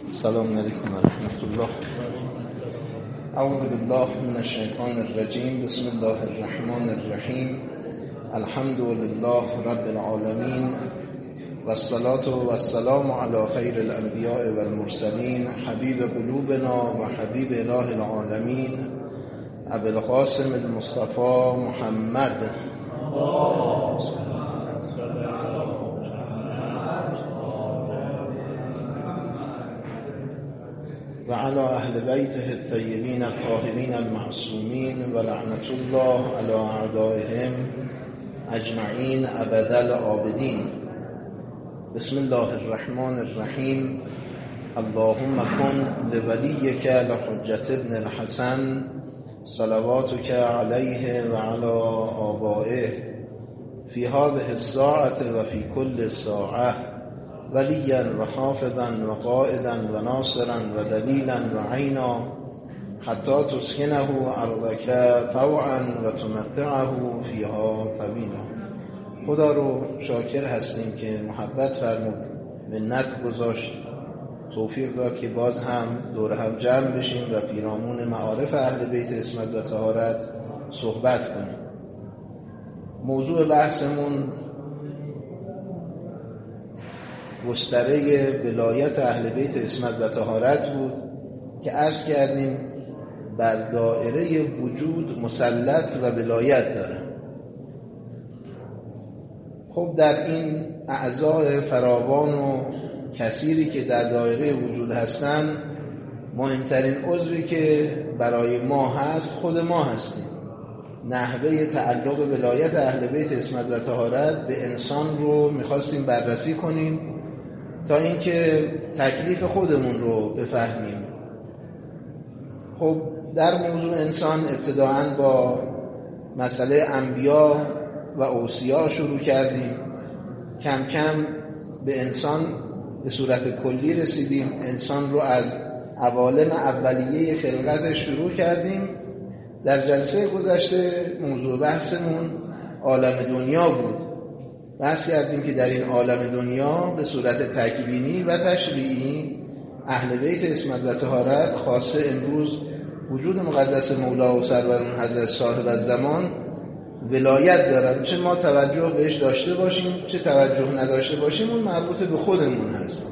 السلام علیکم و رحمت الله. اعوذ بالله من الشیطان الرجیم. بسم الله الرحمن الرحیم. الحمد لله رب العالمین و الصلاة و السلام علی خیر الانبیاء و المرسلین حبیب قلوبنا و حبیب اله العالمین ابی القاسم المصطفى محمد و علی اهل بیته الطیبین الطاهرین المعصومین و لعنت الله علی اعدائهم اجمعین ابد الآبدین. بسم الله الرحمن الرحیم. اللهم کن لولیک لحجة ابن الحسن صلواتک علیه و علی آبائه فی هذه الساعة و فی کل ساعة ولیا و حافظا و قائدا و ناصرا و دلیلا و عینا حتی تسکنه ارضک طوعا و تمتعه فیها طویلا. خدا رو شاکر هستیم که محبت فرمود، منت گذاشت، توفیق داد که باز هم دور هم جمع بشیم و پیرامون معارف اهل بیت عصمت و طهارت صحبت کنیم. موضوع بحثمون گستره ولایت اهل بیت عصمت و طهارت بود که عرض کردیم بر دایره وجود مسلط و ولایت داره. خب در این اعضاء فراوان و کثیری که در دایره وجود هستن، مهمترین عضوی که برای ما هست خود ما هستیم. نحوه تعلق ولایت اهل بیت عصمت و طهارت به انسان رو میخواستیم بررسی کنیم تا اینکه تکلیف خودمون رو بفهمیم. خب در موضوع انسان ابتداعاً با مسئله انبیا و اوصیا شروع کردیم. کم کم به انسان به صورت کلی رسیدیم. انسان رو از عوالم اولیه خلقتش شروع کردیم. در جلسه گذشته موضوع بحثمون عالم دنیا بود. بحث کردیم که در این عالم دنیا به صورت تکوینی و تشریعی اهل بیت عصمت و طهارت خاصه امروز وجود مقدس مولا و سرورون حضرت صاحب الزمان ولایت دارن. چه ما توجه بهش داشته باشیم چه توجه نداشته باشیم، اون مربوط به خودمون هست.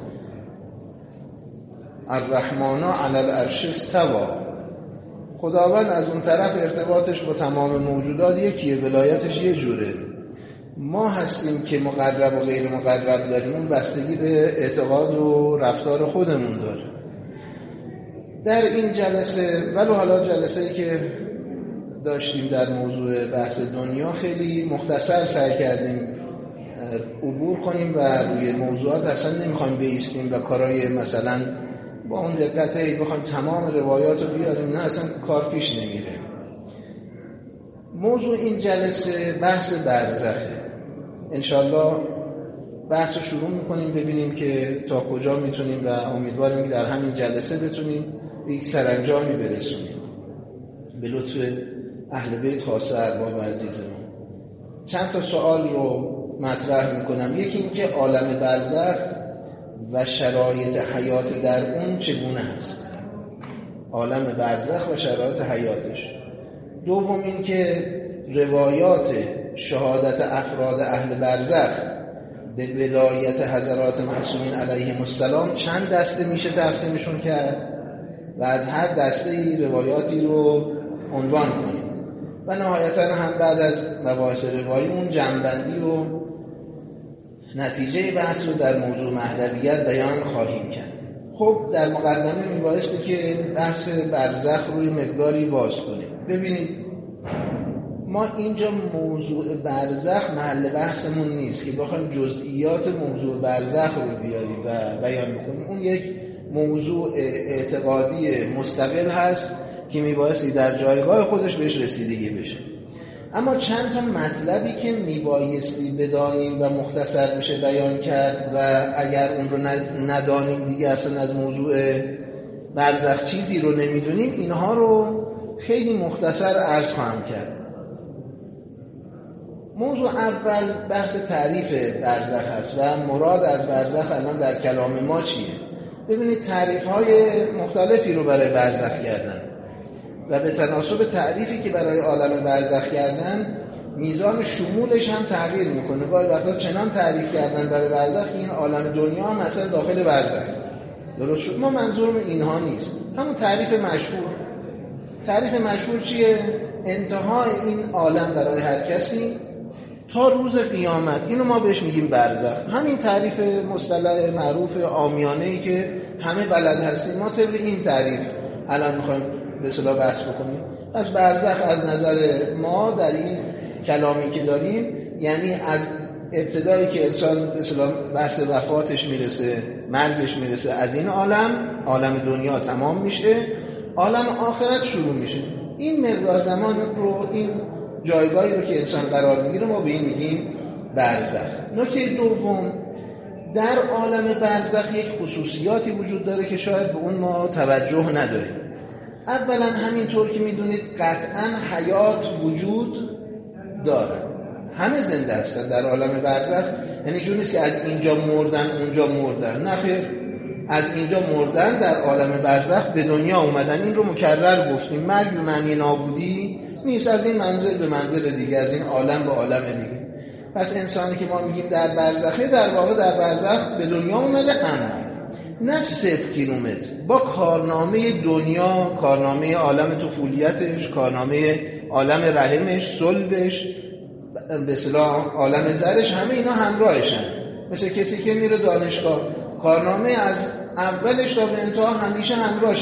الرحمن علی العرش استوی. خداوند از اون طرف ارتباطش با تمام موجودات یکیه، ولایتش یه جوره. ما هستیم که مقرب و غیر مقرب داریم، اون بستگی به اعتقاد و رفتار خودمون داره. در این جلسه ولو حالا جلسه‌ای که داشتیم در موضوع بحث دنیا خیلی مختصر سعی کردیم عبور کنیم و روی موضوعات اصلا نمیخوایم بایستیم و کارهای مثلا با اون دقتی بخوایم تمام روایات رو بیاریم، نه اصلا کار پیش نمیره. موضوع این جلسه بحث برزخه. انشالله بحث رو شروع میکنیم ببینیم که تا کجا میتونیم و امیدواریم که در همین جلسه بتونیم به یک سرانجامی برسونیم به لطف اهل بیت خاصه ارباب عزیزمون. چند تا سوال رو مطرح میکنم. یکی این که عالم برزخ و شرایط حیات در اون چگونه هست، عالم برزخ و شرایط حیاتش. دوم این که روایات شهادت افراد اهل برزخ به ولایت حضرات معصومین علیهم السلام چند دسته میشه تقسیمشون کرد و از هر دسته روایاتی رو عنوان کنیم و نهایتا هم بعد از مباحث روایی اون جمع‌بندی و نتیجه بحث رو در موضوع مهدویت بیان خواهیم کرد. خب در مقدمه میبایستی که بحث برزخ روی مقداری باز کنیم. ببینید ما اینجا موضوع برزخ محل بحثمون نیست که بخوایم جزئیات موضوع برزخ رو بیاریم و بیان بکنیم. اون یک موضوع اعتقادی مستقل هست که میبایستی در جایگاه خودش بهش رسیدگی بشه. اما چند تا مطلبی که میبایستی بدانیم و مختصر بشه بیان کرد و اگر اون رو ندانیم دیگه اصلا از موضوع برزخ چیزی رو نمیدونیم، اینها رو خیلی مختصر عرض خواهم کرد. موضوع اول بحث تعریف برزخ است و مراد از برزخ الان در کلام ما چیه. ببینید تعریف‌های مختلفی رو برای برزخ کردن و به تناسب تعریفی که برای عالم برزخ کردن میزان شمولش هم تغییر میکنه. گاهی وقتا چنان تعریف کردن برای برزخ این عالم دنیا هم مثلا داخل برزخ. درست شد؟ ما منظورمون اینها نیست. همون تعریف مشهور. تعریف مشهور چیه؟ انتهای این عالم برای هر کسی تا روز قیامت. اینو ما بهش میگیم برزخ. همین تعریف مصطلح معروف عامیانه‌ای که همه بلد هستیم. ما طبق این تعریف الان میخوایم به اصطلاح بحث بکنیم. پس برزخ از نظر ما در این کلامی که داریم یعنی از ابتدایی که انسان به اصطلاح بحث وفاتش میرسه، مرگش میرسه، از این عالم دنیا تمام میشه، عالم آخرت شروع میشه. این مقدار زمان رو، این جایگاهی رو که انسان قرار میگیره ما به این میگیم برزخ. نکته دوم، در عالم برزخ یک خصوصیاتی وجود داره که شاید به اون ما توجه نداریم. اولا همینطور که میدونید قطعا حیات وجود داره. همه زنده هستن در عالم برزخ. یعنی جور نیست که از اینجا مردن اونجا مردن. نه خیر، از اینجا مردن در عالم برزخ به دنیا اومدن. این رو مکرر گفتیم. مرگ به معنی نابودی نیست. از این منزل به منزل دیگه، از این عالم به عالم دیگه. پس انسانی که ما میگیم در برزخه، در واقع در برزخ به دنیا اومده، اما نه 0 کیلومتر با کارنامه دنیا، کارنامه عالم طفولیتش، کارنامه عالم رحمش، صلبش، به اصطلاح عالم زرش، همه اینا همراهشن. مثل کسی که میره دانشگاه، کارنامه از اولش تا به انتها همیشه همراهشه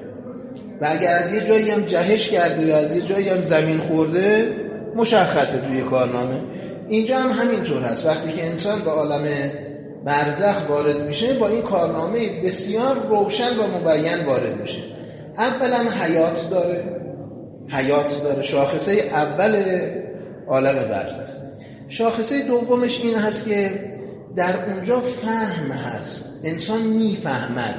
و اگر از یه جایی هم جهش کرده یا از یه جایی هم زمین خورده مشخصه توی کارنامه. اینجا هم همینطور هست. وقتی که انسان به عالم برزخ وارد میشه با این کارنامه بسیار روشن و مبین وارد میشه. اولا حیات داره، شاخصه اول عالم برزخ. شاخصه دومش این هست که در اونجا فهم هست، انسان میفهمد.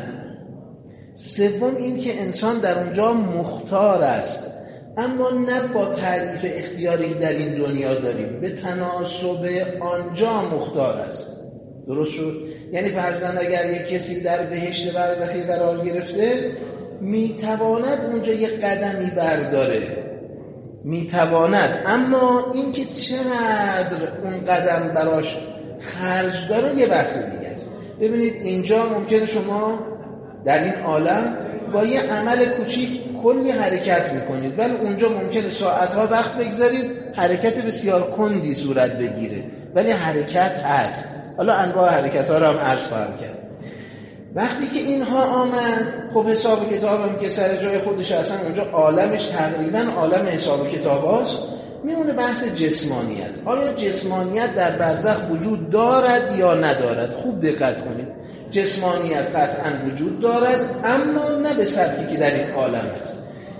سوم این که انسان در اونجا مختار است، اما نه با تعریف اختیاری در این دنیا داریم، به تناسب آنجا مختار است. درست شد؟ یعنی فرضاً اگر یک کسی در بهشت برزخی قرار گرفته میتواند اونجا یک قدمی برداره، میتواند، اما این که چقدر اون قدم براش خرج داره یه بحث دیگه است. ببینید اینجا ممکنه شما در این عالم با یه عمل کوچیک کلی حرکت میکنید، ولی اونجا ممکنه ساعتها وقت بگذارید، حرکت بسیار کندی صورت بگیره، ولی حرکت هست. حالا انواع حرکت ها رو هم عرض خواهم کرد. وقتی که اینها آمد، خب حساب کتاب هم که سر جای خودش، اصلا اونجا عالمش تقریبا عالم حساب کتاب هست، میمونه بحث جسمانیت. آیا جسمانیت در برزخ وجود دارد یا ندارد؟ خوب دقت کنید. جسمانیت قطعا وجود دارد، اما نه به سبکی که در این عالم است.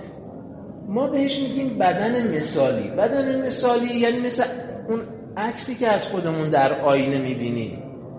ما بهش میگیم بدن مثالی. بدن مثالی یعنی مثل اون عکسی که از خودمون در آینه میبینیم.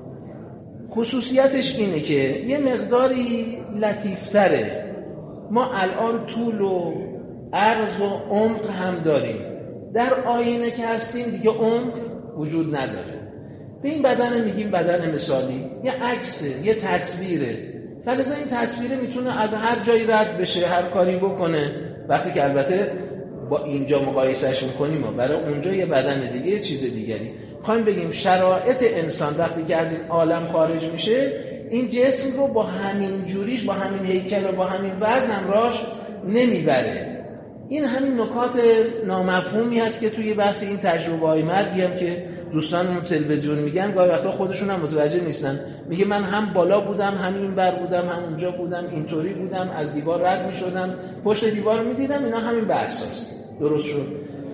خصوصیتش اینه که یه مقداری لطیفتره. ما الان طول و عرض و عمق هم داریم. در آینه که هستیم دیگه عمق وجود نداره. به این بدن میگیم بدن مثالی. یه عکسه، یه تصویره. فلذا این تصویره میتونه از هر جایی رد بشه، هر کاری بکنه. وقتی که البته با اینجا مقایسهش میکنیم و برای اونجا یه بدن دیگه، یه چیز دیگری. خواهیم بگیم شرایط انسان وقتی که از این عالم خارج میشه، این جسم رو با همین جوریش، با همین هیکل و با همین وزن همراهش نمیبره. این همین نکات نامفهومی هست که توی بحث این تجربه‌های مرگی هم که دوستانمون تلویزیون میگن، گاهی وقتا خودشون هم متوجه نیستن. میگه من هم بالا بودم، هم این بر بودم، هم اونجا بودم، اینطوری بودم، از دیوار رد میشدم، پشت دیوار میدیدم. اینا همین بحث هست. درست شد؟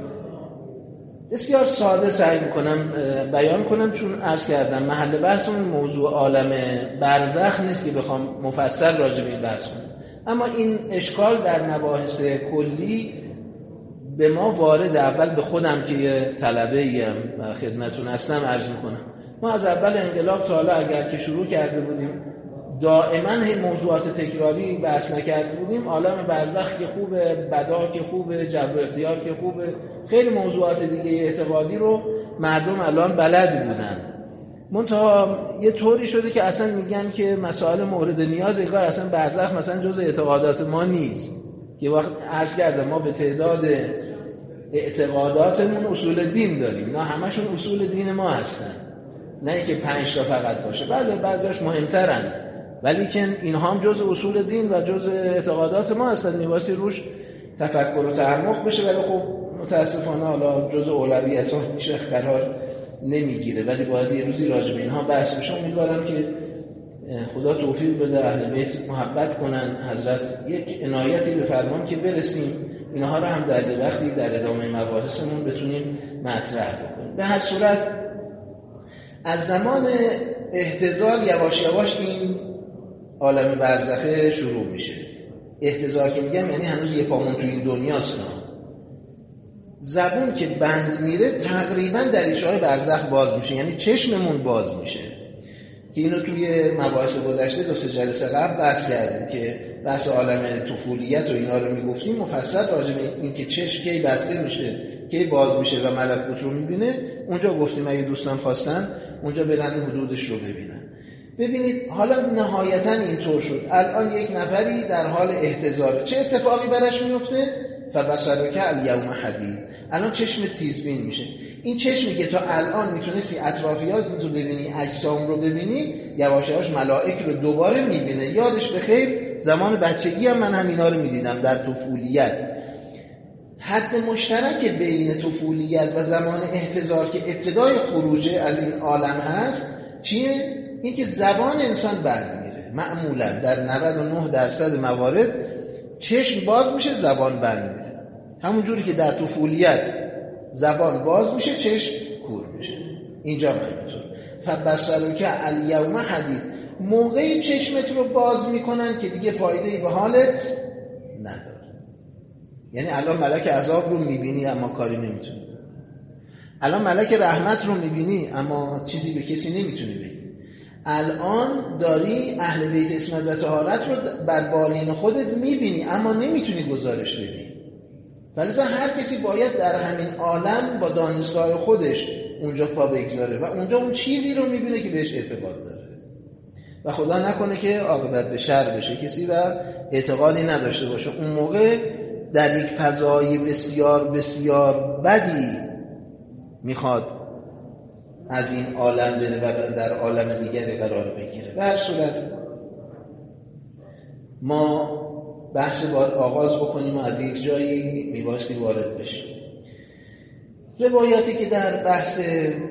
بسیار ساده سعی میکنم بیان کنم، چون عرض کردم محل بحثمون موضوع عالم برزخ نیست که بخوام مفصل راجع به این بحث کنم. اما این اشکال در مباحث کلی به ما وارد، اول به خودم که یه طلبه‌ایم و خدمتتون هستم عرض میکنم. ما از اول انقلاب تا حالا اگر که شروع کرده بودیم دائما موضوعات تکراری بحث نکرده بودیم، عالم برزخ که خوبه، بدا که خوبه، جبر اختیار که خوبه، خیلی موضوعات دیگه اعتقادی رو مردم الان بلد بودن. منتها یه طوری شده که اصلا میگن که مسائل مورد نیاز انگار اصلا برزخ مثلا جز اعتقادات ما نیست. که وقت عرض کردم ما به تعداد اعتقاداتمون اصول دین داریم، نه همشون اصول دین ما هستن، نه اینکه 5 تا فقط باشه. بله بعضیاش مهمترن، ولی که اینها هم جز اصول دین و جز اعتقادات ما هستن، میباسی روش تفکر و تعمق بشه. ولی خب متاسفانه حالا جز اولویت ها میشه قرار نمیگیره، ولی باید یه روزی راجع به اینها بحث بشه. امیدوارم که خدا توفیق بده اهل بیت محبت کنن، حضرت یک عنایتی بفرمان که برسیم اینها رو هم در وقتی در ادامه مباحثمون بتونیم مطرح بکنیم. به هر صورت از زمان احتضار یواش یواش این عالم برزخه شروع میشه. احتضار که میگم یعنی هنوز یه پامون تو این دنیاست. زبون که بند میره تقریبا دریچه‌های برزخ باز میشه، یعنی چشممون باز میشه. که اینو توی مباحث گذشته 2-3 جلسه قبل بحث کردیم که بحث عالم طفولیت و اینا رو میگفتیم مفصل راجع به این که چشم کی بسته میشه کی باز میشه و ملکوت رو میبینه اونجا گفتیم اگه دوستان خواستن اونجا برن حدودش رو ببینن. ببینید حالا نهایتا اینطور شد الان یک نفری در حال احتضار، چه اتفاقی براش میفته؟ فبصرک الیوم حدید. الان چشم تیزبین میشه. این چشمی که تا الان میتونستی اطرافیات رو ببینی، اجسام رو ببینی، یواش یواش ملائک رو دوباره میبینه. یادش بخیر زمان بچگی هم من همینا رو میدیدم در طفولیت. حد مشترک بین طفولیت و زمان احتضار که ابتدای خروج از این عالم هست چیه؟ این که زبان انسان بند میره. معمولا در 99% موارد چشم باز میشه، زبان بند میره. همون جوری که در طفولیت زبان باز میشه، چشم کور میشه. اینجا همینطور. فبصرک الیوم حدید. موقعی چشمت رو باز میکنن که دیگه فایده‌ای به حالت نداره. یعنی الان ملک عذاب رو میبینی اما کاری نمیتونی. الان ملک رحمت رو میبینی اما چیزی به کسی نمیتونی بگی. الان داری اهل بیت عصمت و طهارت رو بر بالین خودت میبینی اما نمیتونی گزارش بدی. ولذا هر کسی باید در همین عالم با دانستهای خودش اونجا پا بگذاره و اونجا اون چیزی رو میبینه که بهش اعتقاد داره و خدا نکنه که عاقبت به شر بشه کسی و اعتقادی نداشته باشه. اون موقع در یک فضای بسیار بسیار بدی میخواد از این عالم بره و در عالم دیگری قرار بگیره. به هر صورت ما بحث باید آغاز بکنیم و از یک جایی میباستی وارد بشیم. روایاتی که در بحث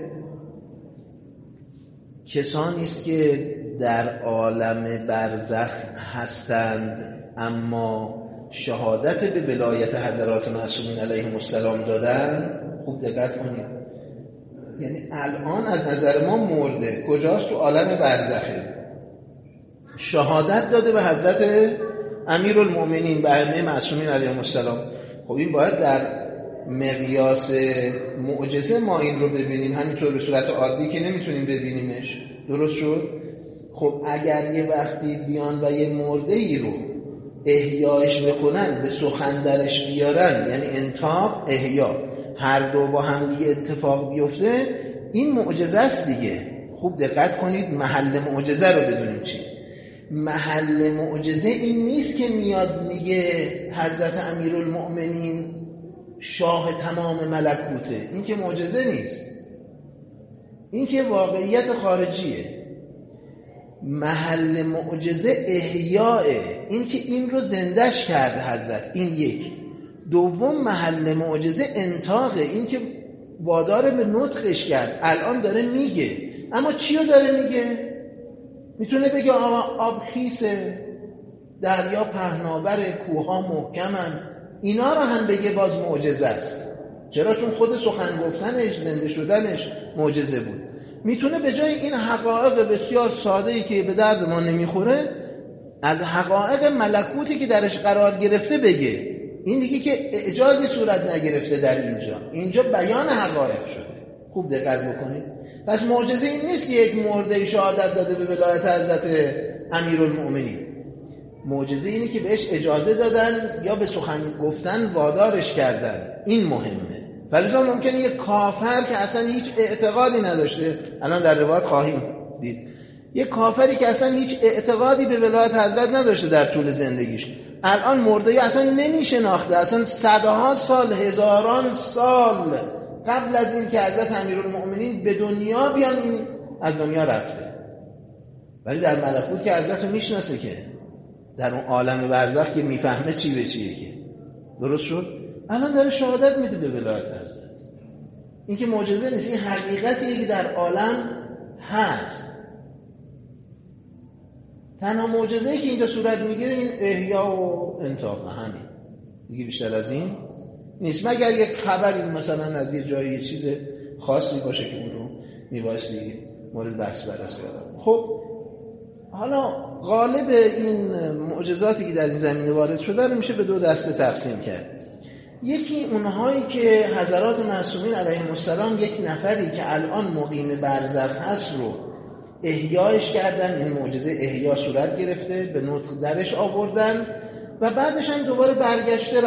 کسانی است که در عالم برزخ هستند اما شهادت به ولایت حضرات معصومین علیهم السلام دادن، خوب دقت کنید. یعنی الان از نظر ما مرده، کجاست؟ تو عالم برزخه. شهادت داده به حضرت امیرالمؤمنین به ائمه معصومین علیهم السلام. خب این باید در مقیاس معجزه ما این رو ببینیم، همینطور به صورت عادی که نمیتونیم ببینیمش. درست شد؟ خب اگر یه وقتی بیان و یه مرده ای رو احیایش بکنن، به سخن درش بیارن، یعنی انطاق احیا، هر دو با هم دیگه اتفاق بیفته، این معجزه است دیگه. خوب دقت کنید محل معجزه رو بدونیم چی. محل معجزه این نیست که میاد میگه حضرت امیرالمؤمنین شاه تمام ملکوته. این که معجزه نیست، این که واقعیت خارجیه. محل معجزه احیاء، این که این رو زندش کرده حضرت، این یک. دوم محل معجزه انطاقه، این که وادار به نطقش کرد، الان داره میگه. اما چی رو داره میگه؟ میتونه بگه آب خیسه، دریا پهناوره، کوها محکمن، اینا رو هم بگه، باز معجزه است. چرا؟ چون خود سخن گفتنش، زنده شدنش معجزه بود. میتونه به جای این حقایق بسیار ساده‌ای که به درد ما نمیخوره، از حقایق ملکوتی که درش قرار گرفته بگه. این دیگه که اعجازی صورت نگرفته در اینجا بیان حقایق شده. خوب دقت بکنید. پس معجزه این نیست که یک مرده شهادت داده به ولایت حضرت امیرالمؤمنین. معجزه اینه که بهش اجازه دادن یا به سخن گفتن وادارش کردن. این مهمه. فلذا ممکنه یک کافر که اصلا هیچ اعتقادی نداشته، الان در روایت خواهیم دید، یک کافری که اصلا هیچ اعتقادی به ولایت حضرت نداشته در طول زندگیش، الان مرده اصلا نمیشناخته، اصلا صدها سال، هزاران سال قبل از این که حضرت امیرالمؤمنین به دنیا بیان این از دنیا رفته، ولی در ملکوت که حضرت رو میشناسه، که در اون عالم برزخ که میفهمه چی به چیه. که درست شد؟ الان داره شهادت میده به ولایت حضرت. این که معجزه نیست، این حقیقتیه که در عالم هست. تنها معجزه‌ای که اینجا صورت میگیره این احیا و انطاق، همین دیگه، بیشتر از این نیست، مگر یک خبری مثلا از یه جایی یه چیز خاصی باشه که اون رو میبایستی مورد بحث بررسی قرار. خب حالا غالب این معجزاتی که در این زمینه وارد شده رو میشه به دو دسته تقسیم کرد. یکی اونهایی که حضرات معصومین علیهم السلام یک نفری که الان مقیم برزخ هست رو احیایش کردن، این معجزه احیا صورت گرفته، به نطق درش آوردن و بعدش هم دوباره برگشته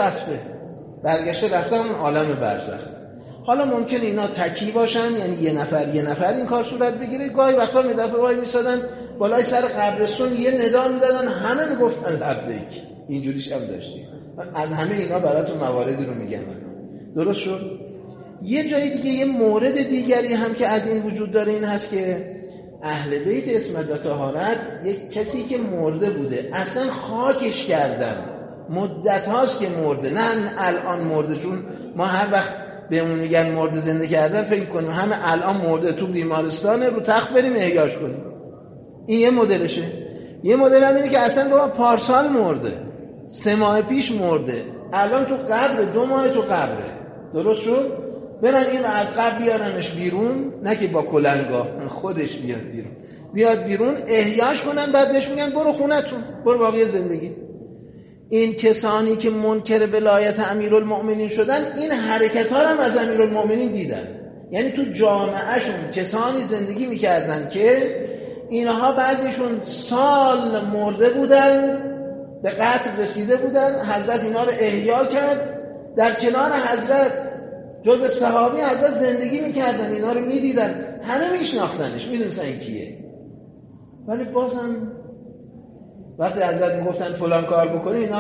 رفته اون عالم برزخ. حالا ممکنه اینا تکی باشن، یعنی یه نفر این کار صورت بگیره. گاهی وقتا می دفعه وای میسادن بالای سر قبرستون یه ندا میدادن، همه میگفتن لبیک. اینجوریش هم داشتیم. از همه اینا براتون مواردی رو میگم. درست شد؟ یه جای دیگه، یه مورد دیگری هم که از این وجود داره این هست که اهل بیت عصمت و طهارت یک کسی که مرده بوده، اصلا خاکش کردن، مدت هاست که مرده، نه الان مرده، چون ما هر وقت بهمون میگن مرده زنده کردن فکر کنیم همه الان مرده تو بیمارستانه، رو تخت بریم احیاش کنیم. این یه مدلشه. یه مدل هم اینه که اصلا بابا پارسال مرده، 3 ماه پیش مرده، الان تو قبره، 2 ماه تو قبره. درست شد؟ برن این رو از قبر بیارنش بیرون، نه که با کلنگاه، خودش بیاد بیرون احیاش کنن، بعد بهش میگن برو خونتون، برو باقی زندگی. این کسانی که منکر ولایت امیرالمؤمنین شدن، این حرکت ها هم از امیرالمؤمنین دیدن. یعنی تو جامعهشون کسانی زندگی میکردن که اینها بعضیشون سال مرده بودن، به قتل رسیده بودن، حضرت اینا رو احیا کرد، در کنار حضرت جز صحابی حضرت زندگی میکردن، اینا رو میدیدن، همه میشناختنش، میدونستن این کیه. ولی بازم وقتی حضرت میگفتن فلان کار بکنی، اینا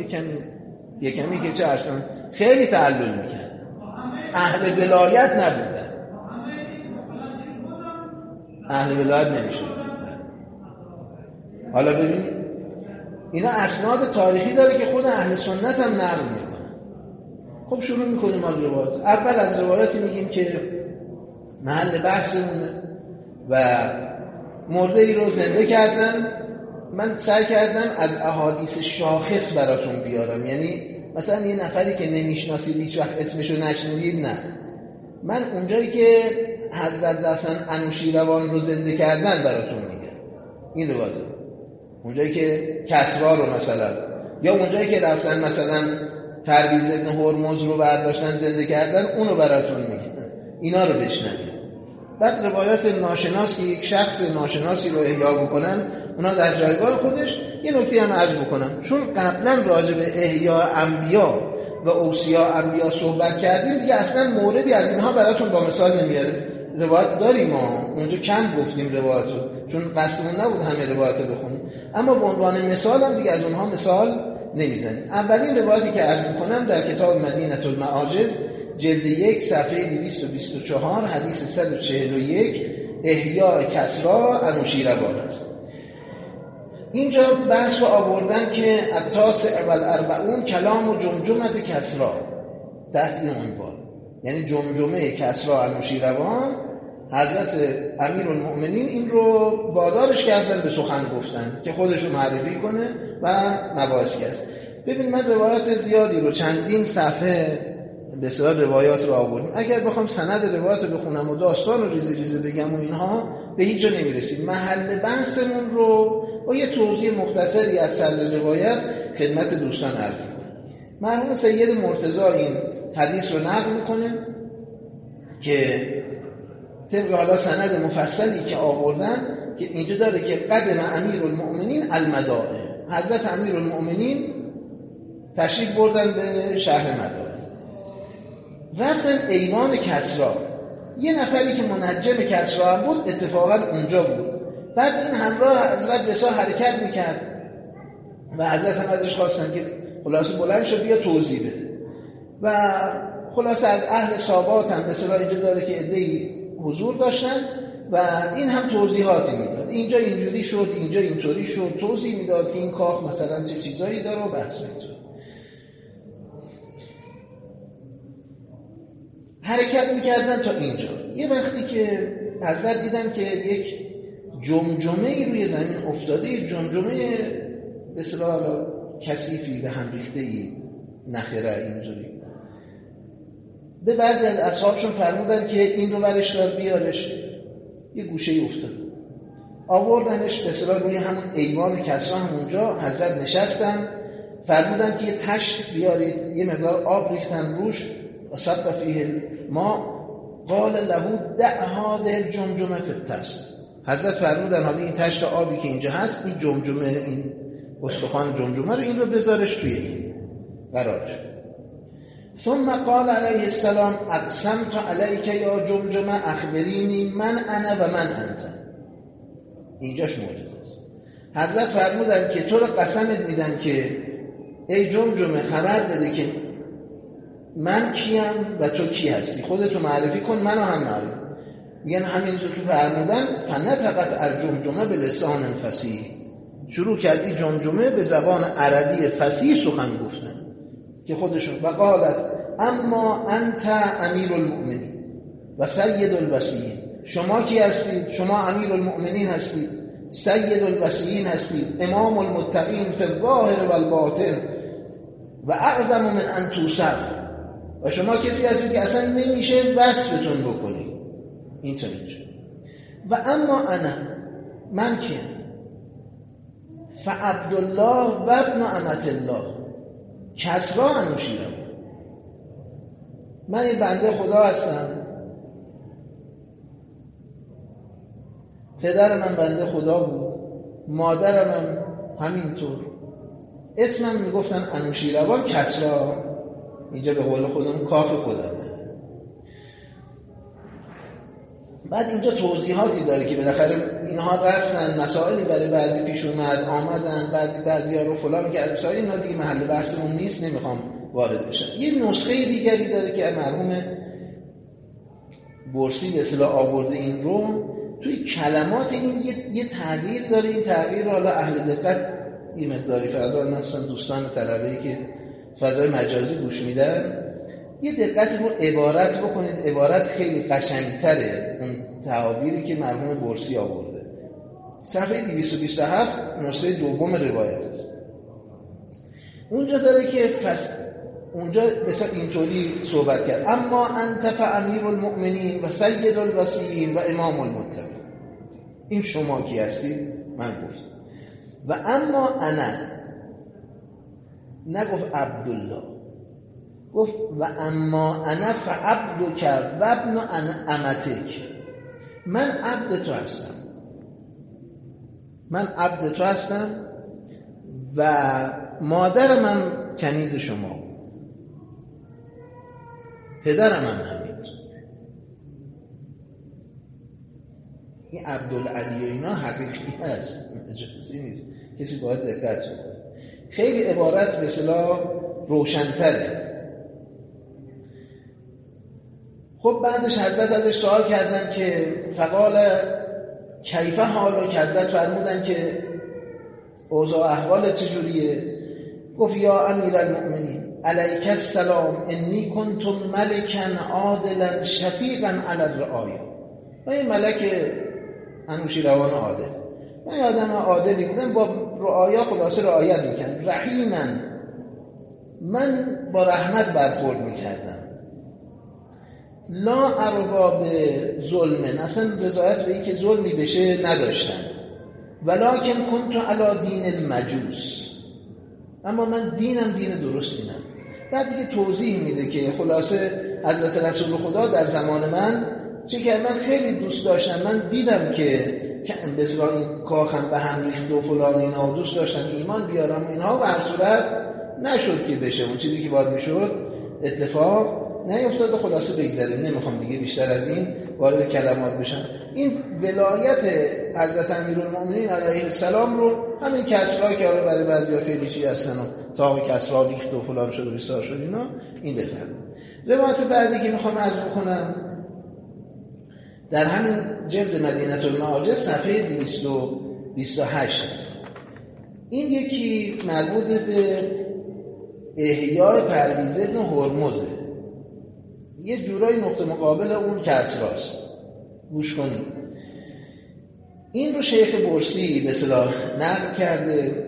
یه کمی که چه اشکان خیلی تعلل میکردن، اهل ولایت نبودن، اهل ولایت نمیشدن. حالا ببینید اینا اسناد تاریخی داره که خود اهل سنت هم نقل میکنن. خب شروع میکنیم از روایات. اول از روایاتی میگیم که محل بحثمونه و مرده ای رو زنده کردن. من سعی کردم از احادیث شاخص براتون بیارم، یعنی مثلا یه نفری که نمیشناسید، هیچ وقت اسمشو نشنیدید، نه، من اونجایی که حضرت رفتن انوشیروان رو زنده کردن براتون میگم، این روایت. اونجایی که کسرا رو مثلا، یا اونجایی که رفتن مثلا پرویز ابن هرمز رو برداشتن زنده کردن، اونو براتون میگم، اینا رو بشنوید. بعد روایات ناشناس که یک شخص ناشناسی رو احیا بکنن، اونا در جایگاه خودش. یه نکته هم عرض بکنم، چون قبلا راجع به احیا انبیا و اوصیا انبیا صحبت کردیم، دیگه اصلا موردی از اینها براتون با مثال نمیاریم. روایت داریم، ما اونجا کم گفتیم روایتو، چون قصدمون نبود همه روایتو بخونیم، اما به عنوان مثال هم دیگه از اونها مثال نمیزنیم. اولین روایتی که عرض میکنم در کتاب مدینه المعاجز جلد 1 صفحه 224 حدیث 141 احیا کسرا انوشیروان است. اینجا بحث رو آوردن که التاسع و الاربعون کلام و جمجمت کسرا، تحت این عنوان، یعنی جمجمه کسرا انوشیروان. حضرت امیرالمؤمنین این رو وادارش کردن به سخن گفتن که خودش رو معرفی کنه و مباحث کرد. ببین من روایات زیادی رو چندین صفحه بسیار روایات رو آوردیم. اگر بخوام سند روایات رو بخونم و داستان رو ریزی ریزی بگم و اینها، به هیچ جا نمیرسیم. محل بحثمون رو با یه توضیح مختصری از سند روایت خدمت دوستان عرض می‌کنم. مرحوم سید مرتضی این حدیث رو نقل میکنه که طبق حالا سند مفصلی که آوردن که اینجا داره که قدم امیرالمؤمنین المدائن، حضرت امیرالمؤمنین تشریف بردن به شهر مدائن. رفتن ایوان کسری. یه نفری که منجم کسری هم بود اتفاقا اونجا بود. بعد این همراه حضرت بسیار حرکت میکرد و حضرت هم ازش خواستن که خلاصه بلند شد بیا توضیح بده و خلاصه از اهل سابات هم مثلا اینجا داره که عده‌ای حضور داشتن و این هم توضیحاتی میداد، اینجا اینجوری شد، اینجا اینطوری شد، توضیح میداد که این کاخ مثلا چه چیزایی داره و بحث می‌کرد. حرکت میکردن تا اینجا. یه وقتی که حضرت دیدن که یک جمجمه روی زمین افتاده، یک جمجمه به اصطلاح کثیفی به هم ریخته‌ای نخره اینجوری، به بعضی از اصحابشون فرمودن که این رو برش دار بیارش. یه گوشه‌ای افتاده، آوردنش به اصطلاح روی همون ایوان کسری همونجا. حضرت نشستن، فرمودن که یه تشت بیارید، یه مقدار آب ریختن روش، صب فیه ما قال له دع هذه الجمجمه فی التست. حضرت فرمودن حالا این تشت آبی که اینجا هست، این جمجمه، این استخوان جمجمه رو این رو بذارش توی این قرارش. ثم قال علیه السلام اقسمت علیک یا جمجمه اخبرینی من انا و من انت. اینجاش معجزه است. حضرت فرمودن که تو رو قسمت میدم که ای جمجمه خبر بده که من کیم و تو کی هستی، خودتو معرفی کن، منو هم معرفی. میگن همینطور که فرمودن فنطقت الجمجمه به لسان فصیح، شروع کردی جمجمه به زبان عربی فصیح سخن گفتن که خودشون. و قالت اما انت امیر المؤمنین و سید الوصیین. شما کی هستید؟ شما امیر المؤمنین هستید، سید الوصیین هستید، امام المتقین فی الظاهر و الباطن و اعظم من ان توصف. و شما کسی هستید که اصلا نمیشه وصفتون بکنید. اینطور اینجا. و اما انا، من کیم؟ فعبدالله و ابن امت الله کسری انوشیروان. من یه بنده خدا هستم، پدر من بنده خدا بود، مادرم هم همینطور، اسمم میگفتن انوشیروان کسری. اینجا به قول خودم کاخ خودمه. بعد اینجا توضیحاتی داره که بالاخره اینها رفتن، مسائلی برای بعضی پیش اومد، آمدن، بعضی ها رو فلان کرد، مسائل اینا دیگه محل بحثمون نیست، نمیخوام وارد بشم. یه نسخه دیگری داره که مرحوم برسی به اصطلاح آورده این رو. توی کلمات این یه تغییر داره. این تغییر رو حالا اهل دقت یه مقداری فردا مثلا دوستان طلبه‌ای که فضای مجازی گوش میدن یه دقت رو عبارت بکنید. عبارت خیلی قشنگتره اون تعابیری که مرحوم برسی آورده. صفحه 227 نسخه دوم روایت است. اونجا داره که اونجا مثلا اینطوری صحبت کرد اما انت فامیر المؤمنین و سید الوصیین و امام المتقین. این شما کی هستید؟ من گفت. و اما انا، نگفت عبدالله، گفت و اما انا فعبدک و ابن امتک. من عبد تو هستم، من عبد تو هستم و مادرم هم کنیز شما، پدرم هم همین. این عبدالعلی و اینا حقیقی هست، مجازی نیست، کسی باید دقت بکنه. خیلی عبارت به اصطلاح روشن‌تره. خب بعدش حضرت ازش سوال کردن که فقال کیف حال، که حضرت فرمودن که اوضاع احوال چجوریه؟ گفت یا امیر المؤمنین علیک السلام انی کنت ملکا عادلا شفیقا علی الرعایا. من این ملک انوشیروان عادل، من آدم عادلی بودم، با رعایا خلاصه رعایت میکردم، رحیما، من با رحمت برخورد میکردم، لا ارضا به ظلم، اصلا رضایت به این که ظلمی بشه نداشتم، ولکن کنت علی دین المجوس، اما من دینم دین درستی نه. بعد دیگه توضیح میده که خلاصه حضرت رسول خدا در زمان من چه که من خیلی دوست داشتم، من دیدم که بسیار این کاخم به هم ریخت و فلان اینا، دوست داشتم ایمان بیارم اینها، و هر صورت نشد که بشه اون چیزی که باید میشد اتفاق نیفتاده. خلاصه بگذاریم، نمیخوام دیگه بیشتر از این وارد کلمات بشم. این ولایت حضرت امیرالمومنین علیه السلام رو همین کسرایی که حالا برای بعضیا خیلی چی هستن و تا کسرا ریخت و فلان شد و بیسار شد اینا، این بفرمایید. روایت بعدی که میخوام عرض بکنم در همین جلد مدینه المعاجز صفحه 228 است. این یکی مربوط به احیای پرویز ابن هرمزه، یه جورای نقطه مقابل اون کسراست. گوش کنید. این رو شیخ برسی به اصطلاح نقل کرده،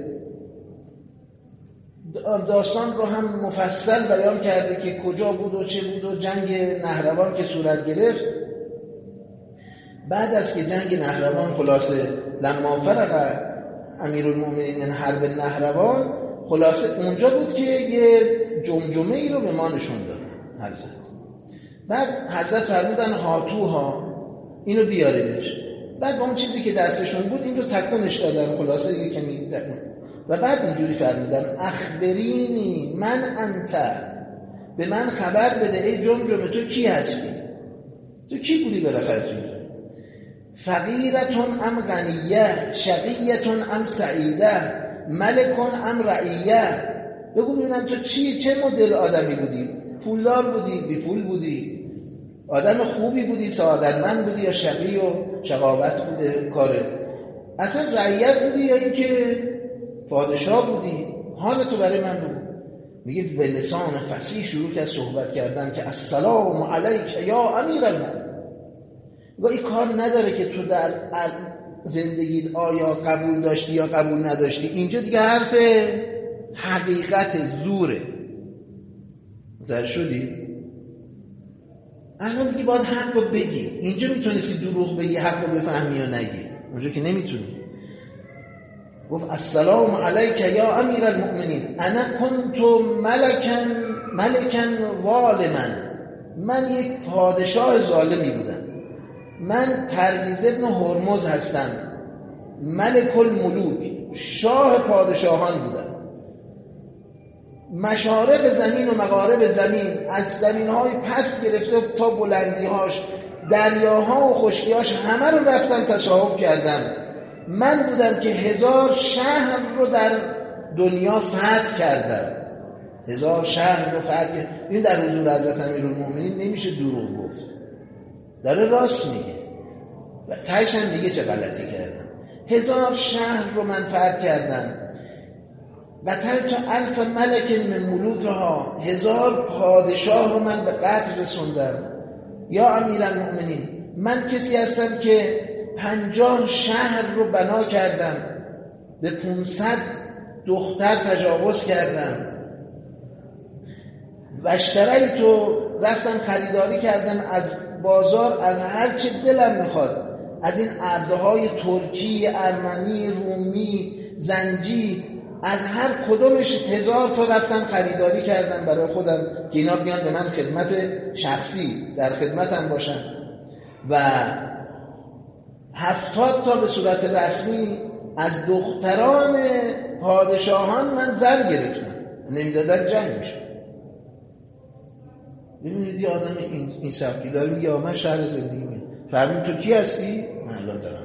داستان رو هم مفصل بیان کرده که کجا بود و چه بود و جنگ نهروان که صورت گرفت. بعد از که جنگ نهروان خلاصه لما فرغ امیرالمومنین من حرب نهروان، خلاصه اونجا بود که یه جمجمه ای رو به ما نشون داد حضرت. بعد حضرت فرمودن هاتوها، اینو بیاریدش. بعد با اون چیزی که دستشون بود این رو تکونش دادن، خلاصه یه کمی تکون. و بعد اینجوری فرمودن اخبرینی من انت، به من خبر بده ای جمجمه تو کی هستی؟ تو کی بودی بالاخره؟ فقیرتون ام غنیه، شقیتون ام سعیده، ملکون ام رعیه. بگو ببینم تو چه مدل آدمی بودی؟ پولدار بودی؟ بی پول بودی؟ آدم خوبی بودی؟ سعادتمند بودی؟ یا شقی و شقاوت بوده کارت؟ اصلا رعیت بودی یا اینکه پادشاه بودی؟ حال تو برای من بگو. میگه به لسان فصیح شروع کرد صحبت کردن که السلام علیک یا امیرالمومنین. این کار نداره که تو در زندگی آیا قبول داشتی یا قبول نداشتی. اینجا دیگه حرف حقیقت زوره. متوجه شدی؟ الان دیگه باید حق رو بگی. اینجا میتونستی دروغ بگی حق رو بفهمی یا نگی، اونجا که نمیتونی. گفت السلام علیک یا امیرالمومنین انا کنت ملکا ظالما، من یک پادشاه ظالمی بودم. من پرویز ابن هرمز هستم، ملک الملوک، شاه پادشاهان بودم. مشارق زمین و مغارب زمین، از زمینهای پست گرفته تا بلندیهاش، دریاها و خشکیاش، همه رو رفتم تصاحب کردم. من بودم که 1000 شهر رو در دنیا فتح کردم. 1000 شهر رو فتح کردم. این در حضور حضرت امیرالمومنین نمیشه دروغ گفت، داره راست میگه. و تهش هم میگه چه غلطی کردم. 1000 شهر رو من فتح کردم. و تا 1000 ملک من ملوکها، 1000 پادشاه رو من به قتل رسوندم. یا امیرالمومنین، من کسی هستم که 50 شهر رو بنا کردم، به 500 دختر تجاوز کردم. و اشتریت تو رفتم خریداری کردم از بازار از هر چه دلم میخواد، از این عبدهای ترکی، ارمنی، رومی، زنجی، از هر کدومش 1000 تا رفتم خریداری کردم برای خودم که اینا بیان به من خدمت شخصی در خدمتم باشن. و 70 تا به صورت رسمی از دختران پادشاهان من زن گرفتم، نمیدادن جنگ میشه. ببینید یه آدم این سبکی داره میگه من شهر زندگی میگه فرمون تو کی هستی؟ من الان دارم.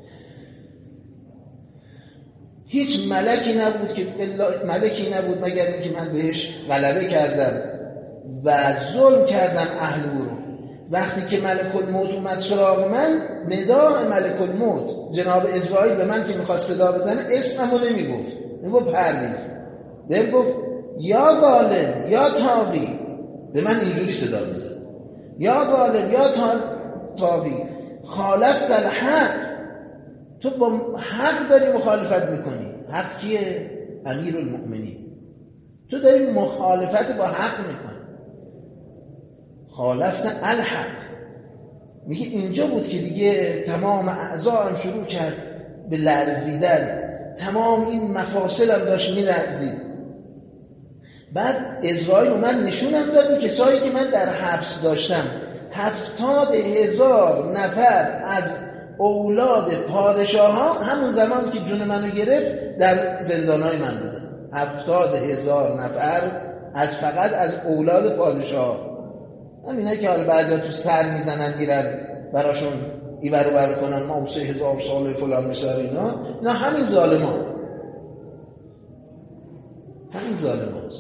هیچ ملکی نبود مگر اینکه من بهش غلبه کردم و ظلم کردم اهل رو. وقتی که ملک الموت اومد سراغ من، نداء ملک الموت جناب اسرائیل به من که میخواد صدا بزنه اسممو نمیگفت، میگفت پرویز. بهم گفت یا ظالم یا طاغی، به من اینجوری صدا میزد، یا ظالم یا طاغی خالفت الحق، تو با حق داری مخالفت میکنی. حق کیه؟ امیرالمومنین. تو داری مخالفت با حق میکنی. خالفت الحق. میگه اینجا بود که دیگه تمام اعضاءم شروع کرد به لرزیدن، تمام این مفاصلم داشت میلرزید. بعد اسرائیل اومد نشونم داد کسایی که من در حبس داشتم، 70,000 نفر از اولاد پادشاه ها همون زمان که جون منو گرفت در زندانهای من بودن. 70,000 نفر فقط از اولاد پادشاه. همینه که حالا بعضیا تو سر میزنن میرن براشون ایورو بر کنن ما 3000 سال فلان میسار اینا همین ظالمان، همین ظالمان هست.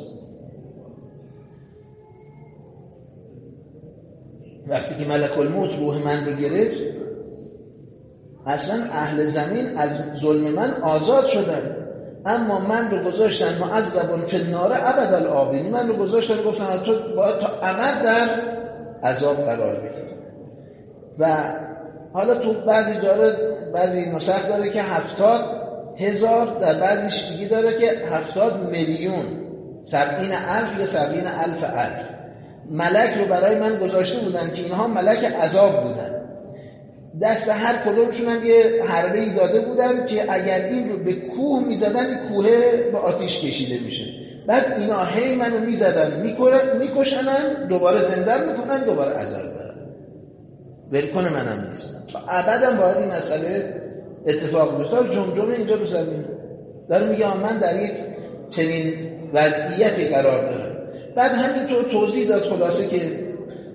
وقتی که ملک الموت روح من رو گرفت، اصلا اهل زمین از ظلم من آزاد شدن، اما من رو گذاشتن معذب فی النار ابد الآبدین، من رو گذاشتن گفتن تو باید تا ابد در عذاب قرار بگیری. و حالا تو بعضی نسخ داره که 70,000، در بعضیش دیگه داره که 70 میلیون 70,000 یا 70,000 ملک رو برای من گذاشته بودن که اینها ملک عذاب بودن. دست هر کدومشون هم یه حربه ای داده بودن که اگر این رو به کوه میزدن این کوه به آتیش کشیده میشه. بعد اینا هی منو میزدن میکشنن، دوباره زنده میکنن، دوباره عذاب بدن. ولکن منم نیستم تا ابدم باید این مسئله اتفاق بیفته. جمجمه اینجا رو زمین داره میگه من در یک چنین وضعیتی قرار دارم. بعد همینطور توضیح داد خلاصه که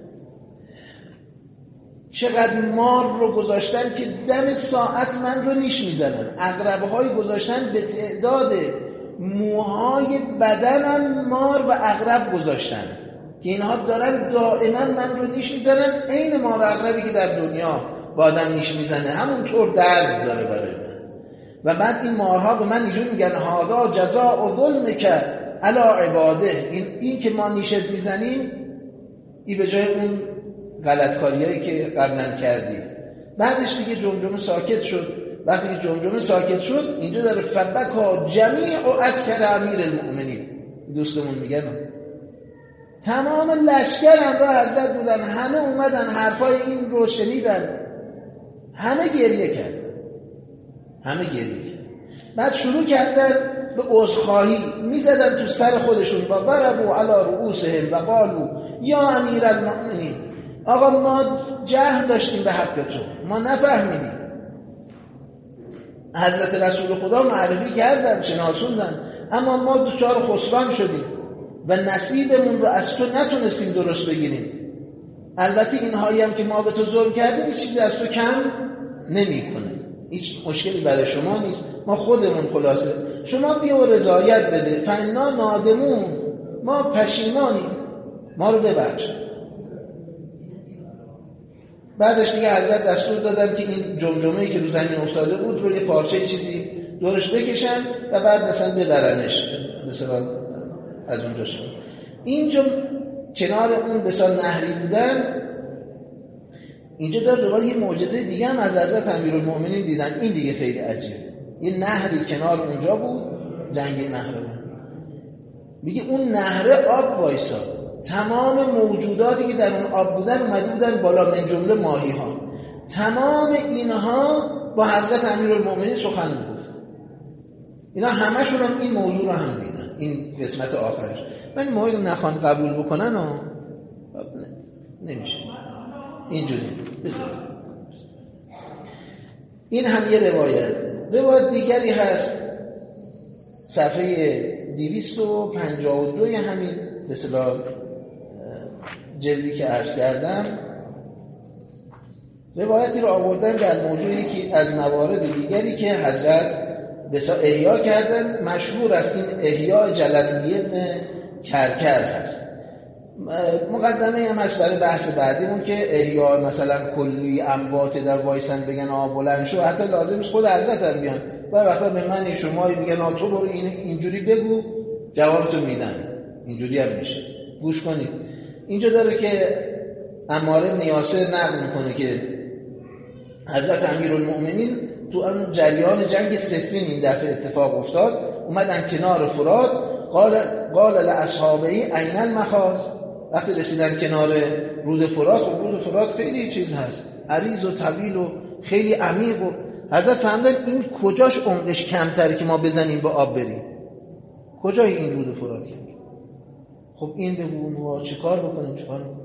چقدر مار رو گذاشتن که دم ساعت من رو نیش میزنن، عقرب‌های گذاشتن به تعداد موهای بدنم مار و عقرب گذاشتن که اینها دارن دائما من رو نیش میزنن، عین مار و عقربی که در دنیا با آدم نیش میزنه همونطور درد داره برای من. و بعد این مارها به من اینجور میگن هذا جزاء ظلمک علی عباده، این که ما نیشت میزنیم این به جای اون غلطکاریایی که قبلا کردی. بعدش دیگه جمجمه ساکت شد. وقتی که جمجمه ساکت شد اینجا داره فبکا جمیع و عسکر امیر المؤمنین، دوستمون میگن تمام لشکر همراه حضرت بودن، همه اومدن حرفای این رو شنیدن، همه گریه کردن، همه گریه کردن. بعد شروع کردن به عذرخواهی، میزدن تو سر خودشون و ضربوا علی رؤوسهم و قالوا یا امیر المؤمنین، آقا ما جهل داشتیم به حق تو، ما نفهمیدیم. حضرت رسول خدا معرفی کردن، شناسوندن، اما ما دچار خسران شدیم و نصیبمون رو از تو نتونستیم درست بگیریم. البته اینهایی هم که ما به تو ظلم کردیم هیچ چیزی از تو کم نمی‌کنه، هیچ مشکلی برای شما نیست، ما خودمون خلاصه شما بیا و رضایت بده، فانا نادمون، ما پشیمانیم، ما رو ببخش. بعدش دیگه حضرت دستور دادن که این جمجمه‌ای که رو زمین افتاده بود رو یه پارچه چیزی دورش بکشن و بعد مثلا ببرنش مثلا از اونجا شد. اینجا کنار اون بسال نهری بودن. اینجا داره دوباره یه معجزه دیگه هم از حضرت امیرالمؤمنین دیدن. این دیگه خیلی عجیبه. یه نهری کنار اونجا بود، جنگ نهر بود. میگه اون نهر آب وایساد، تمام موجوداتی که در اون آب بودن اومده بودن بالا، من جمله ماهی ها، تمام اینها با حضرت امیرالمؤمنین سخن میگفت. اینا همشون هم این موضوع رو هم دیدن. این قسمت آخرش من این موضوع نخوان قبول بکنن و نمیشه اینجوری بذار. این هم یه روایت دیگری هست، صفحه 252 همین مثلا جلدی که عرض کردم. روایتی رو آوردن در موضوعی که از موارد دیگری که حضرت بسا احیا کردن. مشهور است این احیا جلندی ابن کرکر هست. مقدمه هم هست برای بحث بعدیمون که احیا مثلا کلی اموات در وایسن بگن بلند شو، حتی لازم نیست خود حضرت هم بیان و وقتا به من شمایی میگن تو برو اینجوری بگو جوابتو میدن. اینجوری هم میشه. گوش کنید. اینجا داره که عمار بن یاسر نقل میکنه که حضرت امیرالمؤمنین تو اون جریان جنگ صفین این دفعه اتفاق افتاد، اومدن کنار فرات، قال لاصحابه این المخاض. وقتی رسیدن کنار رود فرات، و رود فرات خیلی چیز هست، عریض و طویل و خیلی عمیق، و حضرت فهمیدن این کجاش عمقش کمتره که ما بزنیم به آب بریم، کجای این رود فرات کم. خب این بگو ما چیکار بکنیم.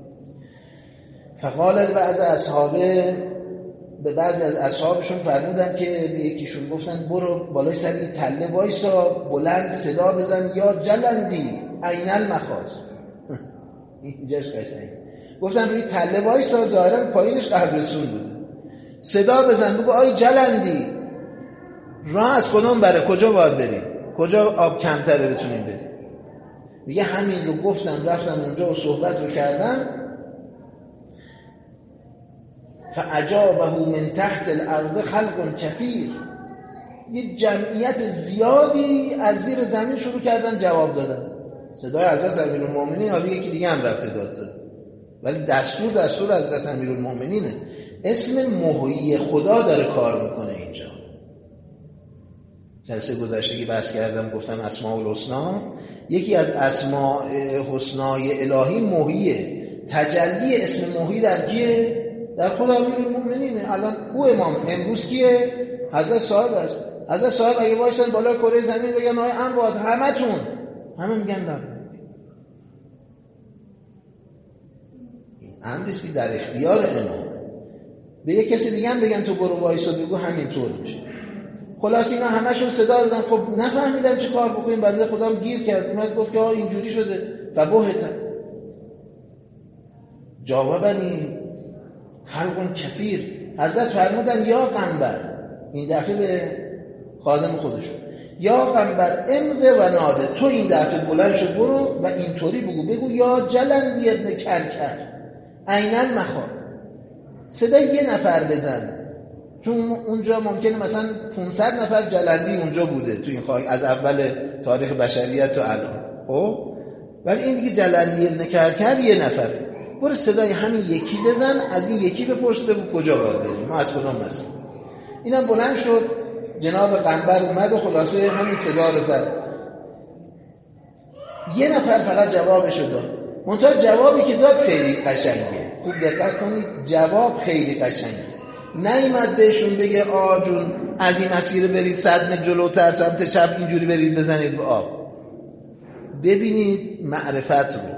فقال بعض اصحابه، به بعضی از اصحابشون فرمودن که به یکیشون گفتن برو بالای سر این تله وایسا، بلند صدا بزن یا جلندی عین المخاض. اینجاش قشنگه. گفتن روی تله وایسا، ظاهرا پایینش قبرستون بوده. صدا بزن بگو آی جلندی، راه از کدوم بره، کجا باید بریم، کجا آب کمتره بتونیم بریم. میگه همین رو گفتم، رفتم اونجا و صحبت رو کردم. فاجابه من تحت الارض خلق کثیر، یه جمعیت زیادی از زیر زمین شروع کردن جواب دادن. صدای حضرت امیرالمومنین، حالا یکی دیگه هم رفته داد داد، ولی دستور حضرت امیرالمومنینه. اسم محیی خدا داره کار میکنه اینجا. جلسه گذشته که بحث کردم گفتم اسماء الحسنا، یکی از اسماء حسنای الهی محییه. تجلی اسم محیی در کیه؟ در خدا امیرالمومنینه. الان او امام امروز کیه؟ حضرت صاحب است. حضرت صاحب اگه وایسن بالای کره زمین بگن آقای اموات همتون، همه میگن نه. این امریستی در اختیار امام. به یک کسی دیگه هم بگن تو برو وایسا بگو همینطور میشه. خلاص اینا همشون صدا دادن. خب نفهمیدم چه کار بکنیم، بنده خودم گیر کرد، اومد گفت که اینجوری شده و بهتن جوابنی خلق کثیر. حضرت فرمودن یا قنبر، این دفعه به خادم خودشون، یا قنبر امض و ناده، تو این دفعه بلند شو برو و اینطوری بگو یا جلندی ابن کرکر عیناً مخاف. صدای یه نفر بزن، چون اونجا ممکنه مثلا 500 نفر جلندی اونجا بوده تو این خاک از اول تاریخ بشریت تا الان. خب ولی این دیگه جلندی ابن کرکر یه نفره. برو صدای همین یکی بزن، از این یکی بپرس بگو کجا باید بریم، ما از کدام مسیم. اینم بلند شد، جناب قنبر اومد و خلاصه همین صدا رو زد. یه نفر فقط جوابشو داد. منتها جوابی که داد خیلی قشنگه، خوب دقت کنید، جواب خیلی قشنگه. نیامد بهشون بگه جون از این مسیر برید 100 متر جلوتر سمت چپ اینجوری برید بزنید به آب. ببینید معرفت رو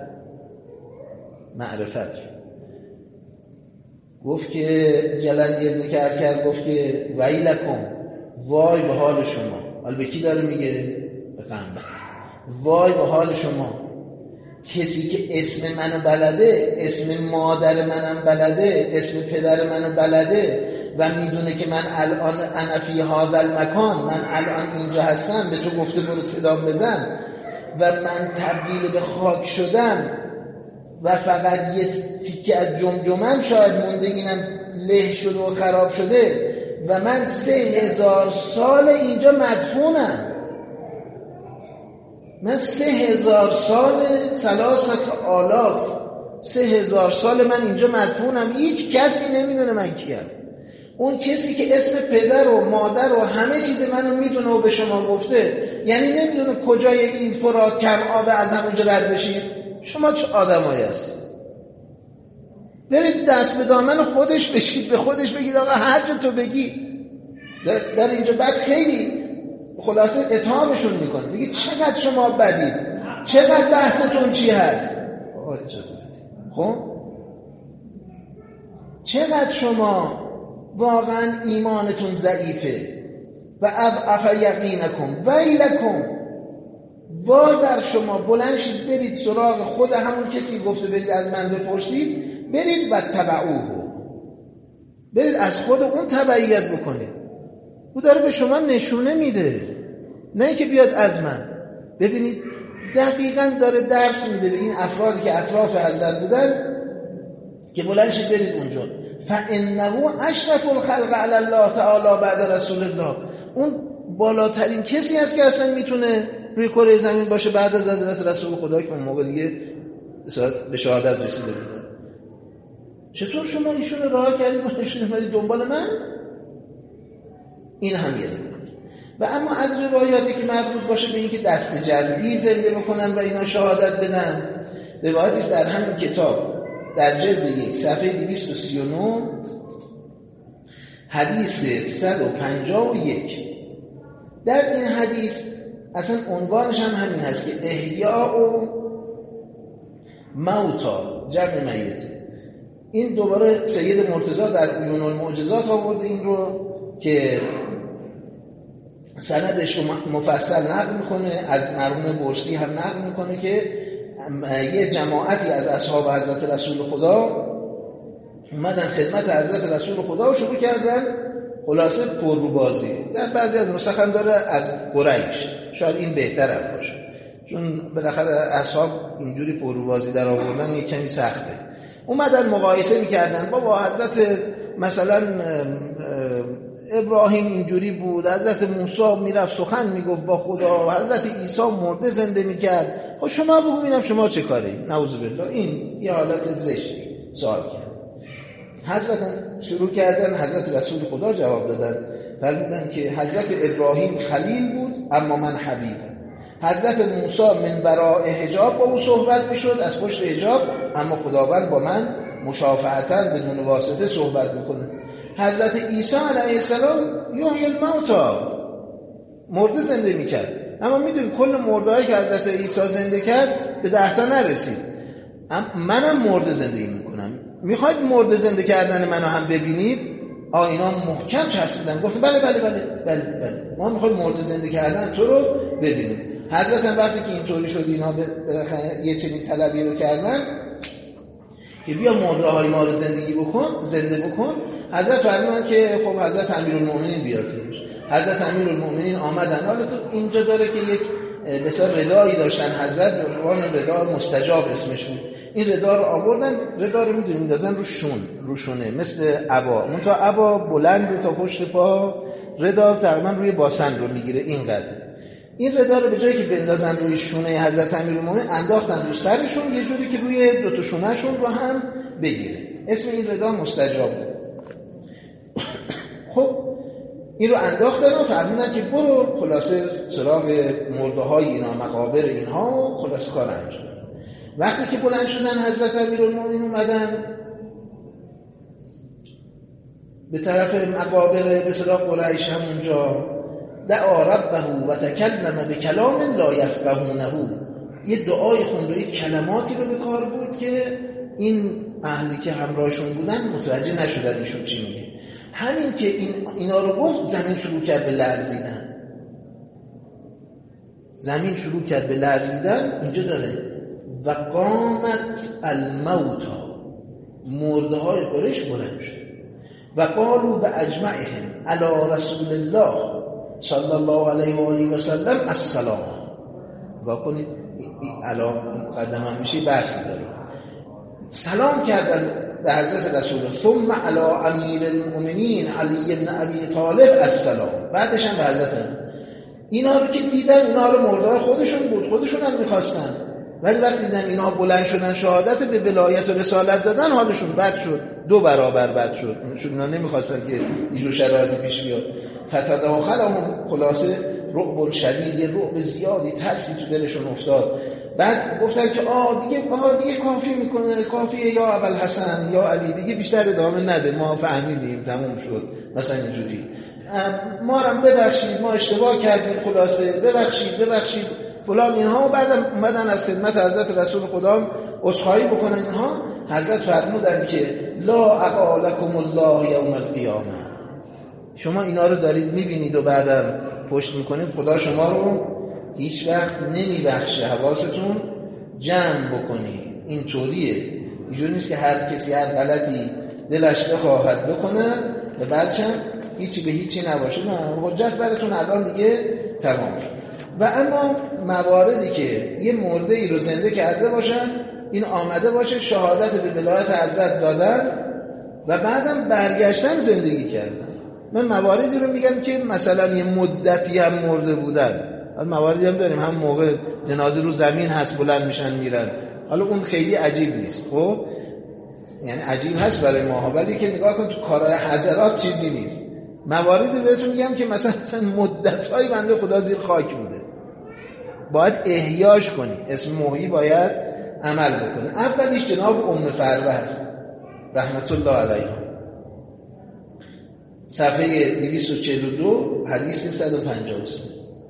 گفت که جلندی ابن کرکر گفت که ویلکم، وای به حال شما. حالا به کی داره میگه؟ به قنبر. وای به حال شما، کسی که اسم منو بلده، اسم مادر منم بلده، اسم پدر منو بلده و میدونه که من الان انا فی هذا المکان، من الان اینجا هستم، به تو گفته برو صدام بزن و من تبدیل به خاک شدم و فقط یه تیکه از جمجمم شاید مونده، اینم له شده و خراب شده و من 3000 سال اینجا مدفونم. من 3000 سال 3000 سال من اینجا مدفونم، هیچ کسی نمیدونه من کیم. اون کسی که اسم پدر و مادر و همه چیز منو میدونه و به شما گفته، یعنی نمیدونه کجای این فرات کم آب از همونجا رد بشید. شما چه آدمایی هست؟ برید دست به دامن خودش بشید، به خودش بگید آقا هر جا تو بگی. در اینجا بعد خیلی خلاصه اتهامشون میکنه، میگه چقدر شما بدید، چقدر بحثتون چی هست. اجازه بدید. خب چقدر شما واقعا ایمانتون ضعیفه. و اضعف یقینکم ویلکم، وای بر شما، بلند شید برید سراغ خود همون کسی گفته برید از من بپرسید، برید و تبعوه، برید از خود اون تبعیت بکنید. او داره به شما نشونه میده، نه که بیاد از من. ببینید دقیقاً داره درس میده به این افرادی که اطراف حضرت بودن که بلند شید برید اونجا. فانه اشرف الخلق علی الله تعالی بعد رسول الله، اون بالاترین کسی است که اصلا میتونه روی کره زمین باشه بعد از حضرت رسول خدا که اون موقع دیگه به شهادت رسیده بودن. چطور شما ایشون راه کردید و ایشون اومدید دنبال من؟ این هم یه و اما از روایاتی که مربوط باشه به این که دست جمعی زنده بکنن و اینا شهادت بدن، روایتیش در همین کتاب در جلد 1 صفحه 239 حدیث 151. در این حدیث اصلا عنوانش هم همین هست که احیاء و موتا، جمع میته. این دوباره سید مرتضی در عیون المعجزات آورده این رو که سندش رو مفصل نقل میکنه، از مرحوم برسی هم نقل میکنه که یه جماعتی از اصحاب حضرت رسول خدا اومدن خدمت حضرت رسول خدا و شروع کردن خلاصه پرروبازی. در بعضی از نسخ هم داره از قریش، شاید این بهتر هم باشه، چون بالاخره اصحاب اینجوری پرروبازی در آوردن یه کمی سخته. اومدن مقایسه میکردن، بابا حضرت مثلا ابراهیم اینجوری بود، حضرت موسی میرفت سخن میگفت با خدا، حضرت عیسی مرده زنده میکرد، خب شما بگو ببینم شما چه کاری؟ نعوذ بالله. این یه حالت زشتی سوال کرد. حضرت شروع کردن، حضرت رسول خدا جواب دادن، فرمودن که حضرت ابراهیم خلیل بود اما من حبیبم. حضرت موسی من وراء حجاب با او صحبت میشد، از پشت حجاب، اما خداوند با من مشافهتاً بدون واسطه صحبت میکنه. حضرت عیسی علیه السلام یحیی الموتی، مرده زنده میکرد، اما میدونی کل مردهایی که حضرت عیسی زنده کرد به 10 تا نرسید. منم مرده زندگی میکنم، میخواید مرده زنده کردن منو هم ببینید؟ اینا محکم چسبیدن، گفتن بله بله بله بله بله، ما میخوایم مرده زنده کردن تو رو ببینیم. حضرت هم وقتی که اینطوری شد اینا بالاخره یه چنین طلبی رو کردن که بیا مرده های ما رو زنده بکن. حضرت فرمودن که خب حضرت امیرالمومنین بیارتیمش. حضرت امیرالمومنین آمدن. حالا تو اینجا داره که یک بسیار ردایی داشتن حضرت، به عنوان ردا مستجاب اسمش بود. این ردا رو آوردن، ردا رو میدونیم میندازن رو شونه مثل عبا، اون تا عبا بلنده تا پشت پا، ردا تقریبا روی باسن رو میگیره اینقدر. این ردا رو به جایی که بندازن روی شونه حضرت امیرالمومنین انداختن رو سرشون، یه جوری که روی دو تا شونهشون رو هم بگیره. اسم این ردا مستجاب بود. خب این رو انداختن و فرمودن که برو خلاصه سراغ مرده های اینا، مقابر اینها، خلاصه کار انجام. وقتی که بلند شدن حضرت امیرالمومنین اومدن به طرف مقابر به سراغ قریش، همونجا دعا ربه و تکلم به کلام لا یفقهونه، یه دعای خوند و یه کلماتی رو به کار بود که این اهلی که همراهشون بودن متوجه نشدن ایشون چی میگه. همین که اینا رو گفت زمین شروع کرد به لرزیدن. زمین شروع کرد به لرزیدن. اینجا داره و قامت الموتا، مرده های قریش بلند شد و قالوا به اجمعهم علی رسول الله صلی الله علیه و آله و سلم السلام. نگاه کنید علا مقدمه میشه بحثی داره. سلام کردن به حضرت رسول، ثم علی امیر المؤمنین علی بن ابی طالب السلام. بعدش هم به حضرت اینا رو که دیدن، اینا رو مرده خودشون بود، خودشون هم میخواستن، ولی وقتی دیدن اینا بلند شدن شهادت به ولایت و رسالت دادن، حالشون بد شد، 2 برابر بد شد، چون اینا نمیخواستن که اینجور شرایطی پیش بیاد. فتداخلهم، خلاصه رعب شدید، یه رعب زیادی، ترسی تو دلشون افتاد. بعد گفتن که دیگه کافی میکنه، کافیه یا ابوالحسن یا علی، دیگه بیشتر ادامه نده، ما فهمیدیم تموم شد، مثلا اینجوری، ما رو ببخشید، ما اشتباه کردیم، خلاصه ببخشید فلان اینها. و بعدم اومدن از خدمت حضرت رسول خدا عذرخواهی بکنن اینها. حضرت فرمودن که لا اقالکم الله یوم القیامه، شما اینا رو دارید میبینید و بعدم پشت میکنید، خدا شما رو هیچ وقت نمیبخشه، حواستون جمع بکنید. این طوریه، اینجوری نیست که هر کسی هر غلطی دلش بخواهد بکنه و بعدش هم هیچی به هیچی نباشه. نه، حجت براتون الان دیگه تمام شد. و اما مواردی که یه مرده ای رو زنده کرده باشن، این آمده باشه شهادت به ولایت حضرت دادن و بعدم برگشتن زندگی کردن. من مواردی رو میگم که مثلا یه مدتی هم مرده بودن، مواردی هم داریم هم موقع جنازه رو زمین هست بلند میشن میرن، حالا اون خیلی عجیب نیست، خب یعنی عجیب هست برای ما، ولی که نگاه کن تو کارهای حضرات چیزی نیست. مواردی بهتون میگم که مثلا مدت‌های بنده خدا زیر خاک بوده، باید احیاش کنی، اسم محیی باید عمل بکنه. اولیش جناب ام فروه هست رحمت الله علیها، صفحه 242 حدیث 153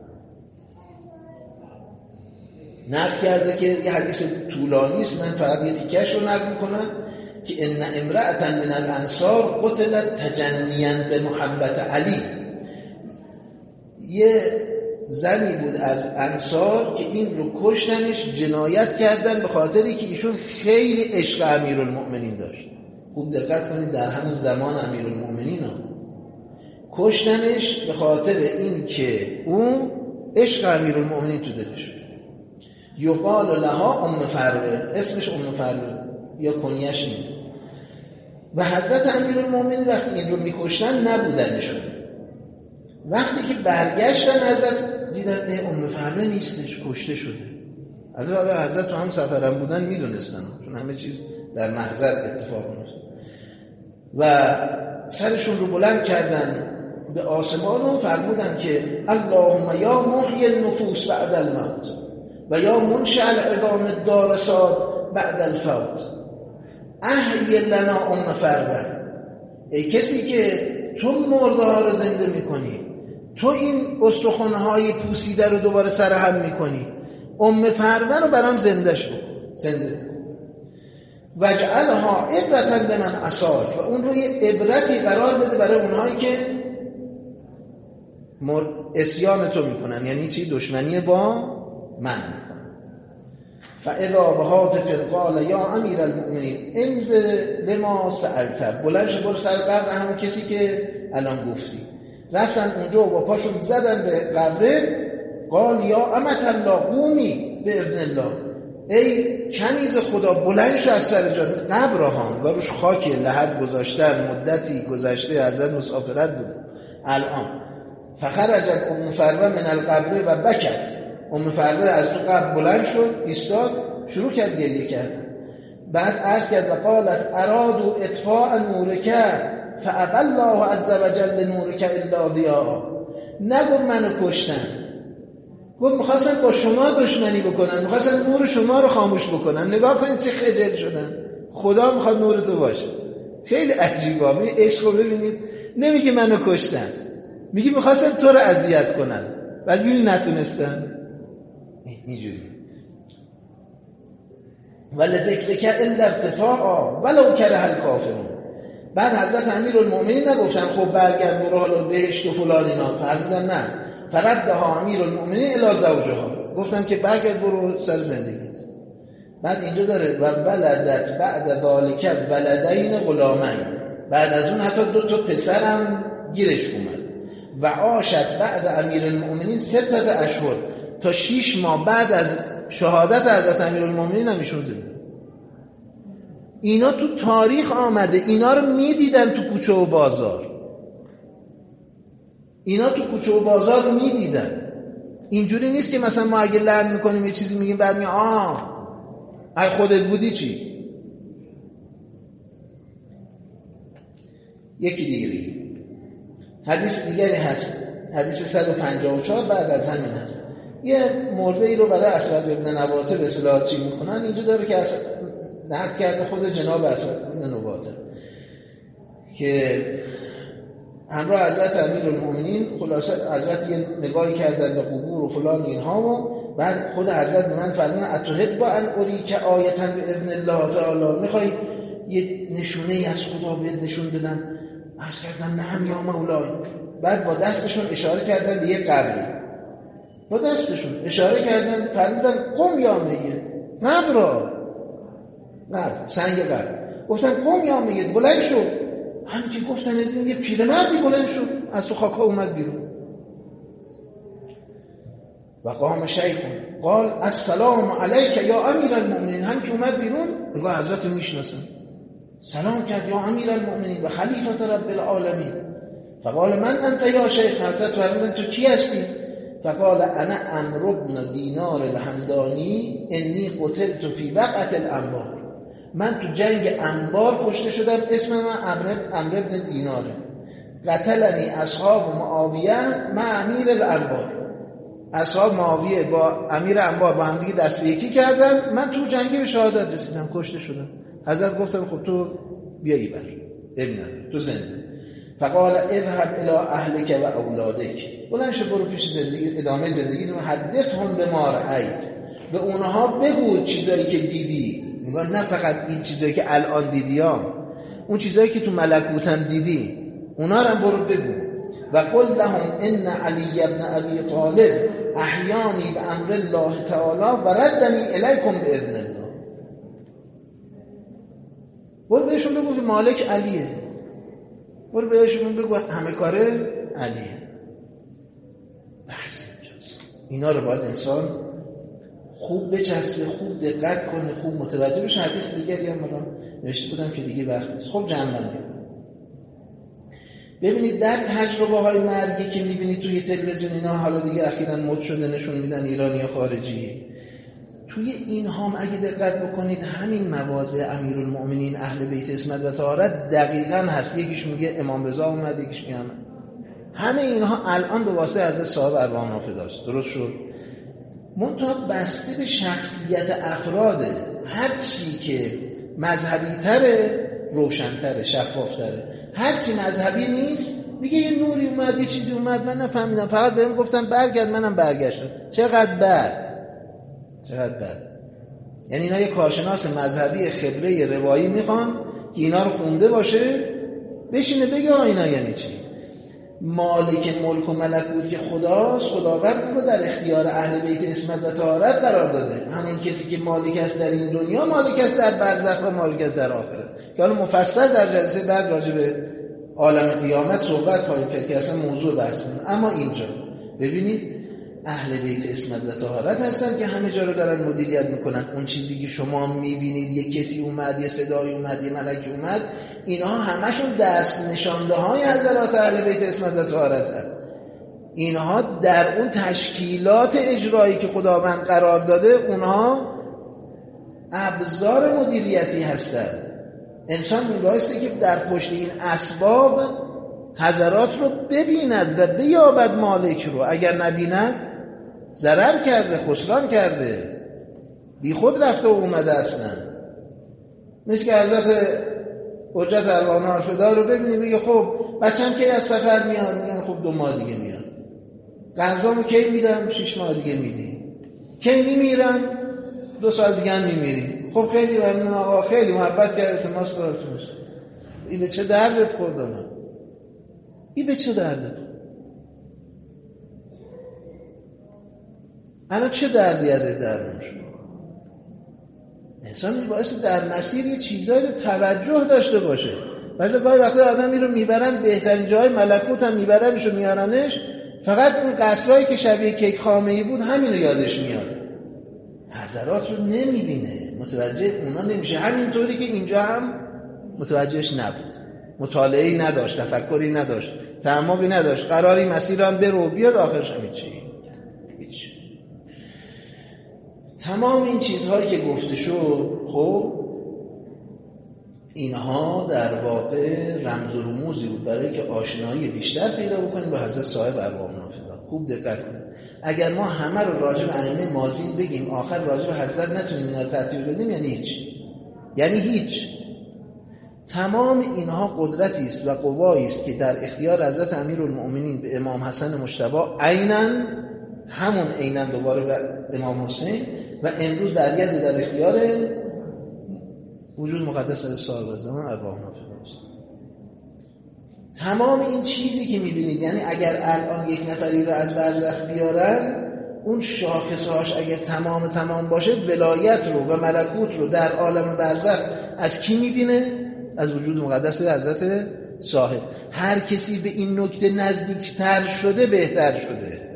نقل کرده که یه حدیث طولانی است، من فقط یه تیکش رو نقل میکنم که ان امرأة من الانصار قتلت تجنیا به محبت علی. یه زنی بود از انصار که این رو کشتنش، جنایت کردن به خاطری که ایشون خیلی عشق امیرالمؤمنین داشت. خوب دقت کنید، در همون زمان امیرالمؤمنین کشتنش به خاطر این که اون عشق امیرالمؤمنین تو دلش. یقال لها ام فروه، اسمش ام فروه یا کنیش این. و حضرت امیرالمؤمنین وقتی این رو میکشتن نبودنشون. وقتی که برگشتن حضرت دیدن ام فروه نیستش، کشته شده. البته حضرت تو هم سفرم بودن میدونستن، چون همه چیز در محضر اتفاق میفته. و سرشون رو بلند کردن به آسمان و فرمودن که اللهم یا محی النفوس بعد الموت و یا منشأ العظام الدارسات بعد الفوت احی لنا ام فروه. ای کسی که تو مرده ها رو زنده میکنی، تو این استخوان‌های پوسیده رو دوباره سرهم میکنی، ام فروه رو برام زنده بکن. وجعلها عبرة لمن عصاک، و اون رو یه عبرتی قرار بده برای اونهایی که عصیان تو میکنن. یعنی چی؟ دشمنی با من میکنن. فاذا بهاتف قال یا امیر المؤمنین امض لما سألت، بلند برو سر قبر همون کسی که الان گفتی. رفتن اونجا و با پاشون زدن به قبره. قال یا امت الله قومی باذن الله، ای کنیز خدا بلند شو از سر جات. قبر ها انگاروش خاک لحد گذاشتن، مدتی گذشته، حضرت مسافرت بوده. الان فخرجت ام فروه من القبر و بکت، ام فروه از تو قبر بلند شد، ایستاد، شروع کرد گریه کردن. بعد عرض کرد و قالت ارادوا اطفاء نورک فابى الله عز وجل نورک الا ضیاء. نگفت منو کشتن، گفت میخواستن با شما دشمنی بکنن، میخواستن نور شما رو خاموش بکنن. نگاه کنید چه خجل شدن. خدا میخواد نور تو باشه. خیلی عجیبه. می عشق رو ببینید، نمیگه منو کشتن، میگه میخواستن تو رو اذیت کنن ولی ببین نتونستن. اینجوری ولی ذکرک الا ارتفاعا ولو کره الکافرون. بعد حضرت امیرالمؤمنین نگفتن خب برگرد برو حالا بهشت و فلان اینا، فرمودن نه، فردها امیرالمؤمنین الی زوجها، گفتن که برگرد برو سر زندگیت. بعد اینجا داره و ولدت بعد ذالک ولدین غلامین، بعد از اون حتی 2 پسرم گیرش اومد. و عاشت بعد امیرالمؤمنین 6 اشهر، تا 6 ماه بعد از شهادت حضرت امیرالمؤمنین هم ایشون زنده. اینا تو تاریخ آمده، اینا رو میدیدن تو کوچه و بازار، اینا تو کوچه و بازار میدیدن. اینجوری نیست که مثلا ما اگه لعن میکنیم یه چیزی میگیم بعد میگیم ای خودت بودی چی. یکی دیگری حدیث دیگری هست، حدیث 154 بعد از همین هست. یه مرده ای رو برای اسود ابن نباته به اصطلاح چی میکنن، اینجا داره که نقل کرده خود جناب اسود ابن نباته که همراه حضرت امیرالمؤمنین، خلاصه حضرت یه نگاهی کردن به قبور و فلان اینها و بعد خود حضرت به من فرمودن اتحب ان اریک آیه باذن الله تعالی، میخوای یه نشونه ای از خدا بهت نشون بدم؟ عرض کردم نعم یا مولای. بعد با دستشون اشاره کردن به یه قبری، با دستشون اشاره کردن، فرمودن قم یا میت، قبر سنگ قبر. گفتن قم یا میت، بلند شو. همین که گفتن دیدیم یه پیرمردی بلند شد از تو خاکا اومد بیرون. و قام شیخ قال السلام علیک یا امیرالمؤمنین، هم که اومد بیرون نگاه حضرت میشناسن، سلام کرد یا امیرالمؤمنین و خلیفه رب العالمین. فقال من انت یا شیخ، حضرت فرمودن تو کی هستی؟ فقال انا عمرو بن دینار الحمدانی انی قتلت فی وقعة الانبار، من تو جنگ انبار کشته شدم، اسم من عمرو بن دیناره. قتلنی اصحاب معاویه مع امیر الانبار، اصحاب معاویه با امیر انبار با هم دیگه دست به یکی کردن، من تو جنگی به شهادت رسیدم، کشته شدم. حضرت گفتم خب تو بیا ایبر، ابن تو زنده. فقال اذهب الى اهلک و اولادک، بلند شو برو پیش زندگی، ادامه زندگی تو حدثهم بما رأیت، به اونها بگو چیزایی که دیدی. میگن نه فقط این چیزایی که الان دیدی ها، اون چیزایی که تو ملکوت هم دیدی اونا رو هم برو بگو. و قل لهم ان علی ابن ابی طالب احیانی بامر الله تعالی و ردنی الیکم باذن الله. برو بهشون بگو که مالک علیه، برو بهشون بگو همه کاره علیه. بحث اینجاست. اینا رو باید انسان خوب بچسبه، خوب دقت کنه، خوب متوجه بشه. حدیث دیگری هم من نوشته بودم که دیگه وقت نیست. خب جمع بندی ببینید در تجربه های مرگی که میبینید توی تلویزیون اینا، حالا دیگه اخیراً مد شده نشون میدن ایرانی یا خارجی، توی این هم اگه دقت بکنید همین مواضع امیرالمؤمنین اهل بیت عصمت و طهارت دقیقاً هست. یکیش میگه امام رضا اومد، یکیش میگه همه اینها الان به واسطه حضرت صاحب ارواح نافداست. درست شد؟ منتها بسته به شخصیت افراده. هر چی که مذهبی تره روشن‌تره، شفاف‌تره. هر چی مذهبی نیست میگه یه نوری اومد، یه چیزی اومد، من نفهمیدم، فقط بهم گفتن برگرد، منم برگشتم. چقدر بد. یعنی اینا یه کارشناس مذهبی خبره روایی میخوان که اینا رو خونده باشه بشینه بگه اینا یعنی چی. مالک ملک و ملکوت که خداست، خداوند اون رو در اختیار اهل بیت عصمت و طهارت قرار داده. همون کسی که مالک است در این دنیا، مالک است در برزخ و مالک است در آخرت. که حالا مفصل در جلسه بعد راجع به عالم قیامت صحبت خواهیم کرد که اصلا موضوع بحثمون. اما اینجا ببینید اهل بیت عصمت و طهارت هستن که همه جا رو دارن مدیریت میکنن. اون چیزی که شما میبینید، یه کسی اومد، یه صدای اومد، یه ملکی اومد، اینها همشون دست نشانده های حضرات اهل بیت عصمت و طهارت هستن. اینها در اون تشکیلات اجرایی که خداوند قرار داده، اونها ابزار مدیریتی هستن. انسان میبایسته که در پشت این اسباب حضرات رو ببیند و بیابد مالک رو. اگر نبیند ضرر کرده، خسران کرده، بی خود رفته و اومده اصلا. مثل که حضرت حجت ارواح نافدا رو ببینی میگه خب بچم کی از سفر میاد؟ میگن خب 2 ماه دیگه میاد. قرضامو کی میدم؟ 6 ماه دیگه میدی. کی میمیرم؟ 2 سال دیگه هم میمیری. خب خیلی ممنون آقا، خیلی محبت کرد، التماس دارتون. این به چه دردت خوردم؟ این به چه دردت؟ الان چه دردی ازت درمون شد؟ انسان باعث در مسیر یه چیزایی رو توجه داشته باشه. بعضی گاهی وقتا آدمی رو میبرن بهترین جای ملکوت هم میبرنش و میارنش، فقط اون قصرهایی که شبیه کیک خامه‌ای بود همین رو یادش میاد، حضرات رو نمیبینه، متوجه اونا نمیشه. همینطوری که اینجا هم متوجهش نبود، مطالعه‌ای نداشت، تفکری نداشت، تعمقی نداشت، قراری مسیر هم بره و بیاد، آخرش هم هیچ. تمام این چیزهایی که گفته شد، خب اینها در واقع رمز و رموزی بود برای که آشنایی بیشتر پیدا بکنیم با حضرت صاحب ارواح نافدا. خوب دقت کنید. اگر ما همه رو راجع به ائمه ماضین بگیم، آخر راجع به حضرت نتونیم اینا رو ترتیب بدیم، یعنی هیچ. تمام اینها قدرتی است و قوایی است که در اختیار حضرت امیرالمؤمنین به امام حسن مجتبی عیناً دوباره به امام حسین و امروز در ید و در اختیار وجود مقدس از صاحب زمان ارواح نافداست. تمام این چیزی که میبینید، یعنی اگر الان یک نفری رو از برزخ بیارن، اون شاخصهاش اگر تمام باشه، ولایت رو و ملکوت رو در عالم برزخ از کی میبینه؟ از وجود مقدس حضرت صاحب. هر کسی به این نکته نزدیکتر شده بهتر شده.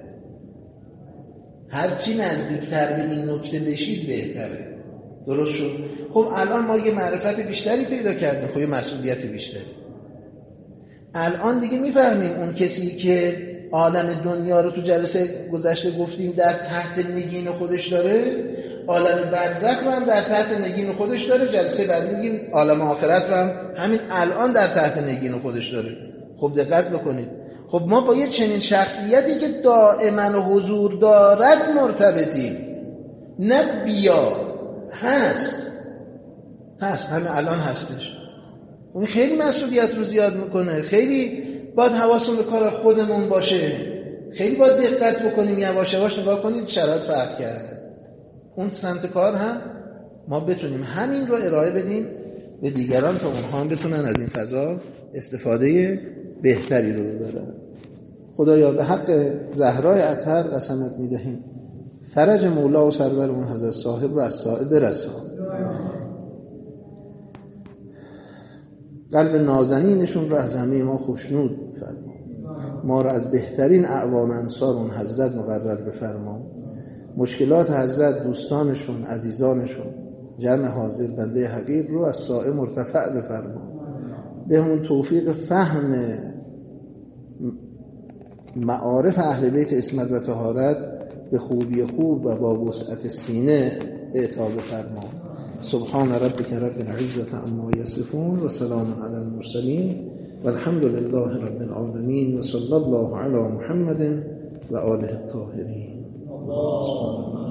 هرچی نزدیکتر به این نکته بشید بهتره. درست شد؟ خب الان ما یه معرفت بیشتری پیدا کردیم، خب یه مسئولیت بیشتری. الان دیگه میفهمیم اون کسی که عالم دنیا رو تو جلسه گذشته گفتیم در تحت نگین خودش داره، عالم برزخ رو هم در تحت نگین خودش داره، جلسه بعدی میگیم عالم آخرت رو هم همین الان در تحت نگین خودش داره. خب دقت بکنید. خب ما با یه چنین شخصیتی که دائما حضور دارد مرتبطیم، نه بیا، هست همین الان هستش. اون خیلی مسئولیت رو زیاد میکنه، خیلی باید حواسمون به کار خودمون باشه، خیلی باید دقت بکنیم، یواش یواش نگاه کنید شرایط فرق کرده. اون سمت کار هم ما بتونیم همین رو ارائه بدیم به دیگران تا اونها هم بتونن از این فضا استفاده بهتری رو ببرن. خدایا به حق زهرای اطهر قسمت میدهیم فرج مولا و سرور اون حضرت صاحب را از سائه برسان، قلب نازنینشون را از همه ما خوشنود فرما، ما را از بهترین اعوان انصار اون حضرت مقرر بفرما، مشکلات حضرت، دوستانشون، عزیزانشون، جمع حاضر بنده حقیر رو از سائه مرتفع بفرما، به همون توفیق فهم معارف اهل بیت عصمت و طهارت به خوبی خوب و با وسعت سینه اعطا بفرما. سبحان ربک رب العزة عما یصفون و سلام علی المرسلین و الحمد لله رب العالمین و صلی الله علی محمد و آله الطاهرین.